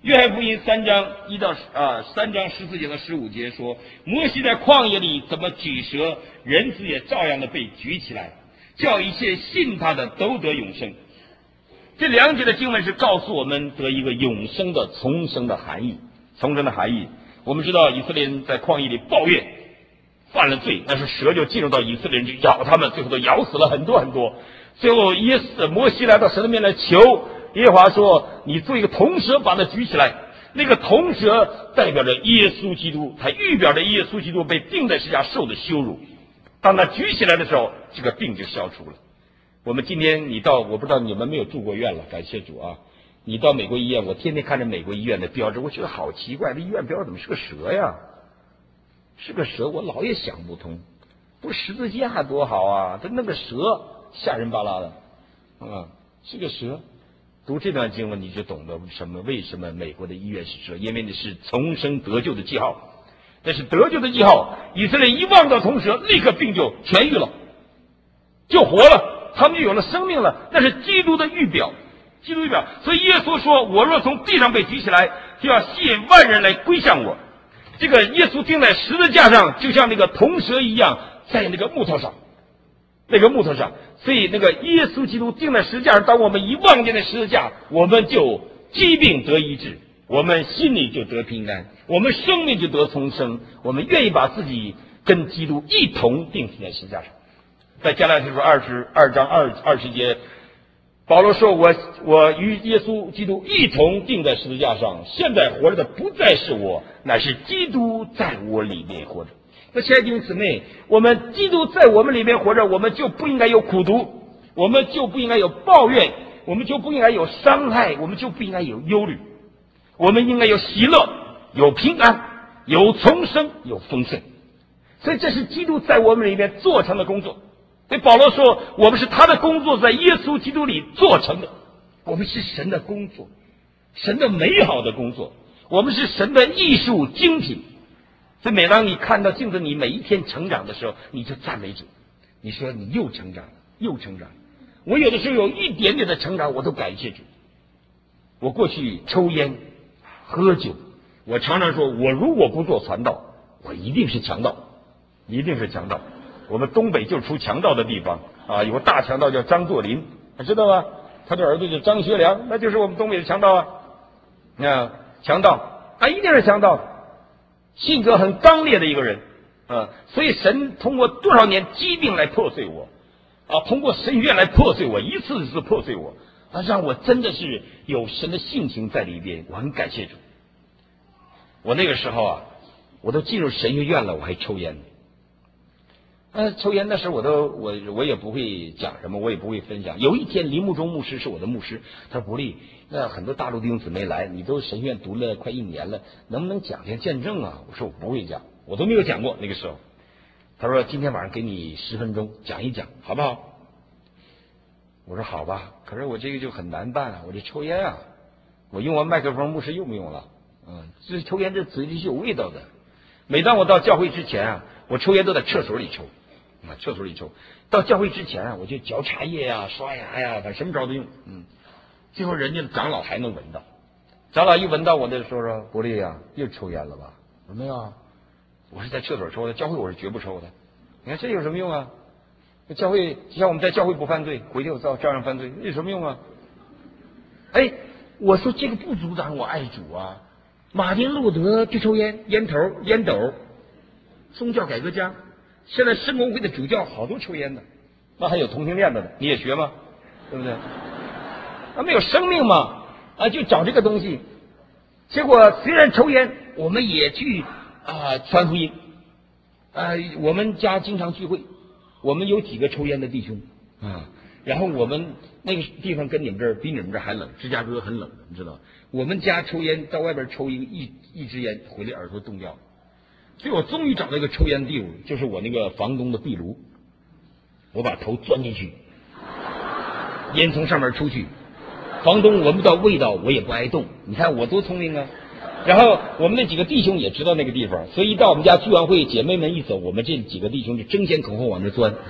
约翰福音三章一到啊三章十四节到十五节说，摩西在旷野里怎么举蛇，人子也照样的被举起来，叫一切信他的都得永生。这两节的经文是告诉我们得一个永生的重生的含义。重生的含义，我们知道以色列人在旷野里抱怨犯了罪，但是蛇就进入到以色列人去咬他们，最后都咬死了很多很多。最后耶稣摩西来到神的面来求耶和华说，你做一个铜蛇把它举起来。那个铜蛇代表着耶稣基督，他预表着耶稣基督被钉在十字架受的羞辱。当他举起来的时候，这个病就消除了。我们今天你到，我不知道你们没有住过院了，感谢主啊！你到美国医院，我天天看着美国医院的标志，我觉得好奇怪，这医院标志怎么是个蛇呀？是个蛇，我老也想不通。不十字架多好啊，他弄个蛇吓人巴拉的，啊，是个蛇。读这段经文你就懂得什么？为什么美国的医院是蛇？因为那是重生得救的记号，那是得救的记号。以色列一望到铜蛇，立刻病就痊愈了，就活了，他们就有了生命了。那是基督的预表，基督预表。所以耶稣说，我若从地上被举起来，就要吸引万人来归向我。这个耶稣钉在十字架上，就像那个铜蛇一样，在那个木头上，那个木头上。所以那个耶稣基督钉在十字架上，当我们一望见那十字架，我们就疾病得医治，我们心里就得平安，我们生命就得重生，我们愿意把自己跟基督一同钉死在十字架上。在加拉太书二十二章二二十节，保罗说，我我与耶稣基督一同钉在十字架上，现在活着的不再是我，乃是基督在我里面活着。那亲爱的弟兄姊妹，我们基督在我们里面活着，我们就不应该有苦毒，我们就不应该有抱怨，我们就不应该有伤害，我们就不应该有忧虑，我们应该有喜乐，有平安，有重生，有丰盛。所以这是基督在我们里面做成的工作。所以保罗说，我们是他的工作，在耶稣基督里做成的，我们是神的工作，神的美好的工作，我们是神的艺术精品。所以每当你看到镜子，你每一天成长的时候，你就赞美主，你说你又成长了，又成长了。我有的时候有一点点的成长，我都感谢主。我过去抽烟喝酒，我常常说，我如果不做传道，我一定是强盗，一定是强盗。我们东北就出强盗的地方啊，有个大强盗叫张作霖，知道吗？他的儿子叫张学良，那就是我们东北的强盗啊。啊，强盗，他一定是强盗。性格很刚烈的一个人，啊，所以神通过多少年疾病来破碎我，啊，通过神学来破碎我，一次一次破碎我，啊，让我真的是有神的性情在里边，我很感谢主。我那个时候啊，我都进入神学院了，我还抽烟。呃，抽烟那时候我都我我也不会讲什么，我也不会分享。有一天林木中牧师是我的牧师，他说：“伯利，那很多大陆弟兄姊妹来，你都神学院读了快一年了，能不能讲讲见证啊？”我说：“我不会讲，我都没有讲过那个时候。”他说：“今天晚上给你十分钟讲一讲，好不好？”我说：“好吧。”可是我这个就很难办啊，我这抽烟啊，我用完麦克风，牧师用不用了？嗯，这抽烟这嘴里是有味道的。每当我到教会之前啊，我抽烟都在厕所里抽。啊，厕所里抽。到教会之前啊，我就嚼茶叶呀、刷牙呀，反正什么招都用。嗯，最后人家长老还能闻到，长老一闻到我的时候说：“伯利啊，又抽烟了吧？”我说：“没有啊，我是在厕所抽的，教会我是绝不抽的。你看这有什么用啊？教会就像我们在教会不犯罪，回去我照照样犯罪，有什么用啊？”哎，我说这个不阻挡我爱主啊。马丁路德就抽烟，烟头、烟斗，宗教改革家。现在圣公会的主教好多抽烟的，那还有同性恋的呢，你也学吗？对不对？他没有生命嘛，啊，就找这个东西。结果虽然抽烟，我们也去啊传福音，啊，我们家经常聚会，我们有几个抽烟的弟兄啊，然后我们那个地方跟你们这儿比你们这儿还冷，芝加哥很冷，你知道吗？我们家抽烟到外边抽一个一一支烟，回来耳朵冻掉。所以我终于找到一个抽烟地方，就是我那个房东的壁炉，我把头钻进去，烟从上面出去，房东闻不到味道，我也不挨冻。你看我多聪明啊！然后我们那几个弟兄也知道那个地方，所以一到我们家聚完会，姐妹们一走，我们这几个弟兄就争先恐后往那钻。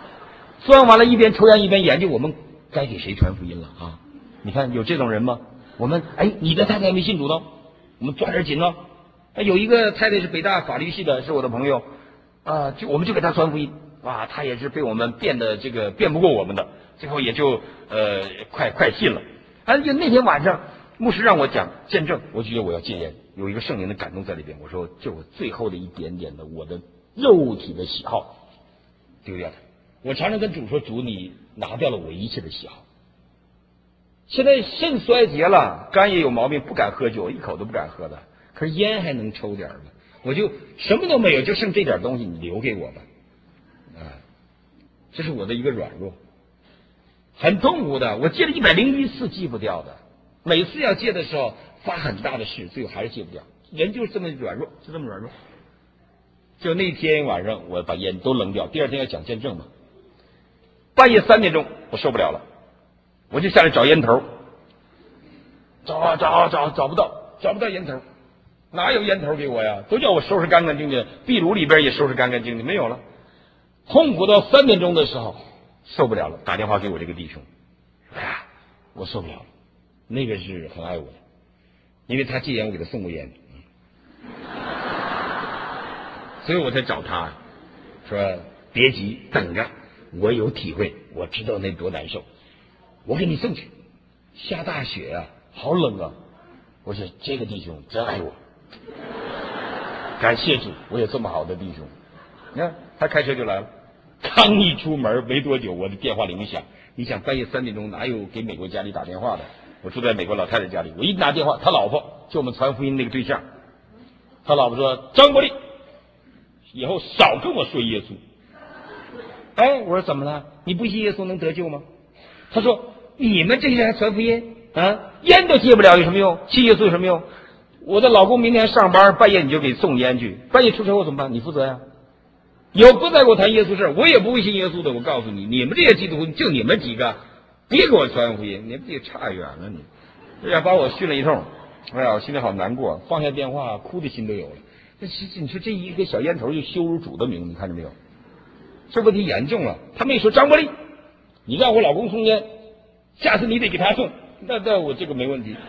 钻完了，一边抽烟一边研究我们该给谁传福音了啊！你看有这种人吗？ 我们哎，你的太太没信主呢，我们抓点紧呢。有一个太太是北大法律系的，是我的朋友，啊，就我们就给她传福音，哇，她也是被我们辩的这个辩不过我们的，最后也就呃快快信了。啊，就那天晚上，牧师让我讲见证，我就觉得我要戒烟，有一个圣灵的感动在里边。我说，就我最后的一点点的我的肉体的喜好丢掉了。我常常跟主说，主你拿掉了我一切的喜好。现在肾衰竭了，肝也有毛病，不敢喝酒，一口都不敢喝的。可是烟还能抽点吗？我就什么都没有，就剩这点东西，你留给我吧。啊，这是我的一个软弱，很痛苦的。我戒了一百零一次戒不掉的，每次要戒的时候发很大的誓，最后还是戒不掉。人就是这么软弱，就这么软弱。就那天晚上，我把烟都扔掉。第二天要讲见证嘛，半夜三点钟，我受不了了，我就下来找烟头，找啊找啊找，找不到，找不到烟头，哪有烟头给我呀？都叫我收拾干干净净，壁炉里边也收拾干干净净，没有了。痛苦到三点钟的时候，受不了了，打电话给我这个弟兄，哎呀，我受不了了。那个是很爱我的，因为他戒烟，我给他送过烟，所以我才找他，说别急，等着，我有体会，我知道那多难受，我给你送去。下大雪啊，好冷啊！我说这个弟兄真爱我，感谢主，我有这么好的弟兄。你看他开车就来了，刚一出门没多久，我的电话铃响。你想半夜三点钟哪有给美国家里打电话的？我住在美国老太太家里，我一拿电话，他老婆就我们传福音那个对象，他老婆说：“张国立，以后少跟我说耶稣。”哎，我说怎么了？你不信耶稣能得救吗？他说：“你们这些人还传福音啊？烟都戒不了，有什么用？信耶稣有什么用？我的老公明天上班，半夜你就给送烟去，半夜出车祸怎么办？你负责呀。有不再给我谈耶稣事，我也不会信耶稣的。我告诉你，你们这些基督徒，就你们几个，别给我传福音，你们这差远了你。这样把我训了一通，哎呀，我心里好难过，放下电话，哭的心都有了。那其实你说这一个小烟头就羞辱主的名，你看见没有？这问题严重了。他没说张国立，你让我老公送烟，下次你得给他送，那那我这个没问题。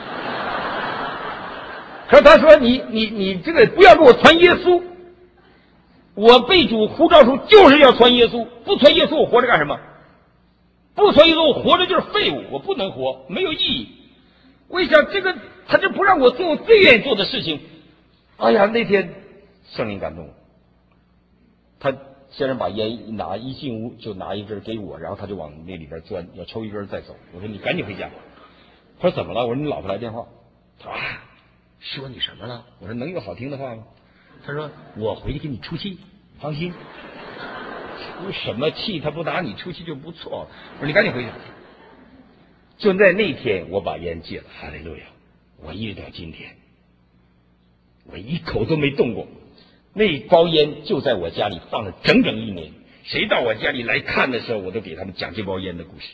可是他说你你你这个不要给我传耶稣，我被主呼召出就是要传耶稣，不传耶稣我活着干什么？不传耶稣我活着就是废物，我不能活，没有意义。我一想这个他就不让我做我最愿意做的事情。哎呀，那天圣灵感动我，他先生把烟一拿，一进屋就拿一根给我，然后他就往那里边钻，要抽一根再走。我说你赶紧回家。他说怎么了？我说你老婆来电话。他说啊，说你什么了？我说能有好听的话吗？他说我回去给你出气，放心。出什么气？他不打你出气就不错了。我说你赶紧回去。就在那天我把烟戒了，哈利路亚！我一直到今天，我一口都没动过。那包烟就在我家里放了整整一年，谁到我家里来看的时候，我都给他们讲这包烟的故事。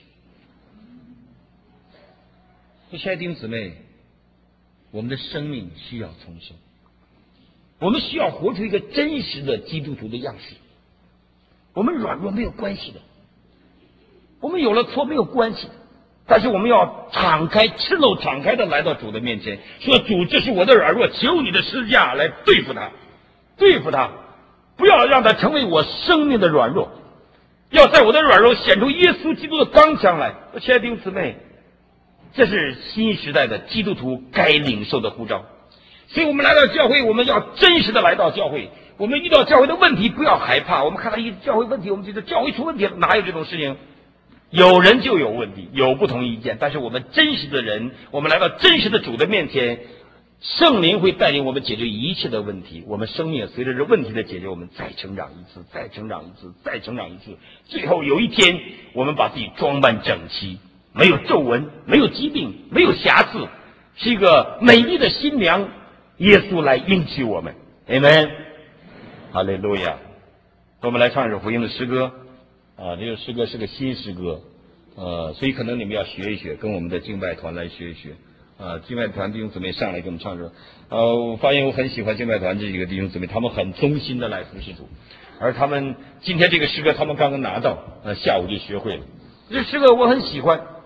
亲爱的弟兄姊妹，我们的生命需要重生，我们需要活出一个真实的基督徒的样式。我们软弱没有关系的，我们有了错没有关系的，但是我们要敞开、赤露敞开的来到主的面前，说主，这是我的软弱，求你的十字架来对付他，对付他，不要让他成为我生命的软弱，要在我的软弱显出耶稣基督的刚强来。亲爱的弟兄姊妹，这是新时代的基督徒该领受的呼召。所以我们来到教会，我们要真实的来到教会。我们遇到教会的问题不要害怕，我们看到一教会问题，我们觉得教会出问题了，哪有这种事情？有人就有问题，有不同意见，但是我们真实的人，我们来到真实的主的面前，圣灵会带领我们解决一切的问题，我们生命随着这问题的解决，我们再成长一次，再成长一次，再成长一次，最后有一天我们把自己装扮整齐，没有皱纹，没有疾病，没有瑕疵，是一个美丽的新娘。耶稣来应许我们，阿们，哈利路亚。我们来唱一首福音的诗歌啊，这个诗歌是个新诗歌，呃，所以可能你们要学一学，跟我们的敬拜团来学一学啊。敬拜团弟兄姊妹上来给我们唱首，呃，我发现我很喜欢敬拜团这几个弟兄姊妹，他们很忠心的来服侍主，而他们今天这个诗歌他们刚刚拿到，呃，下午就学会了。这诗歌我很喜欢。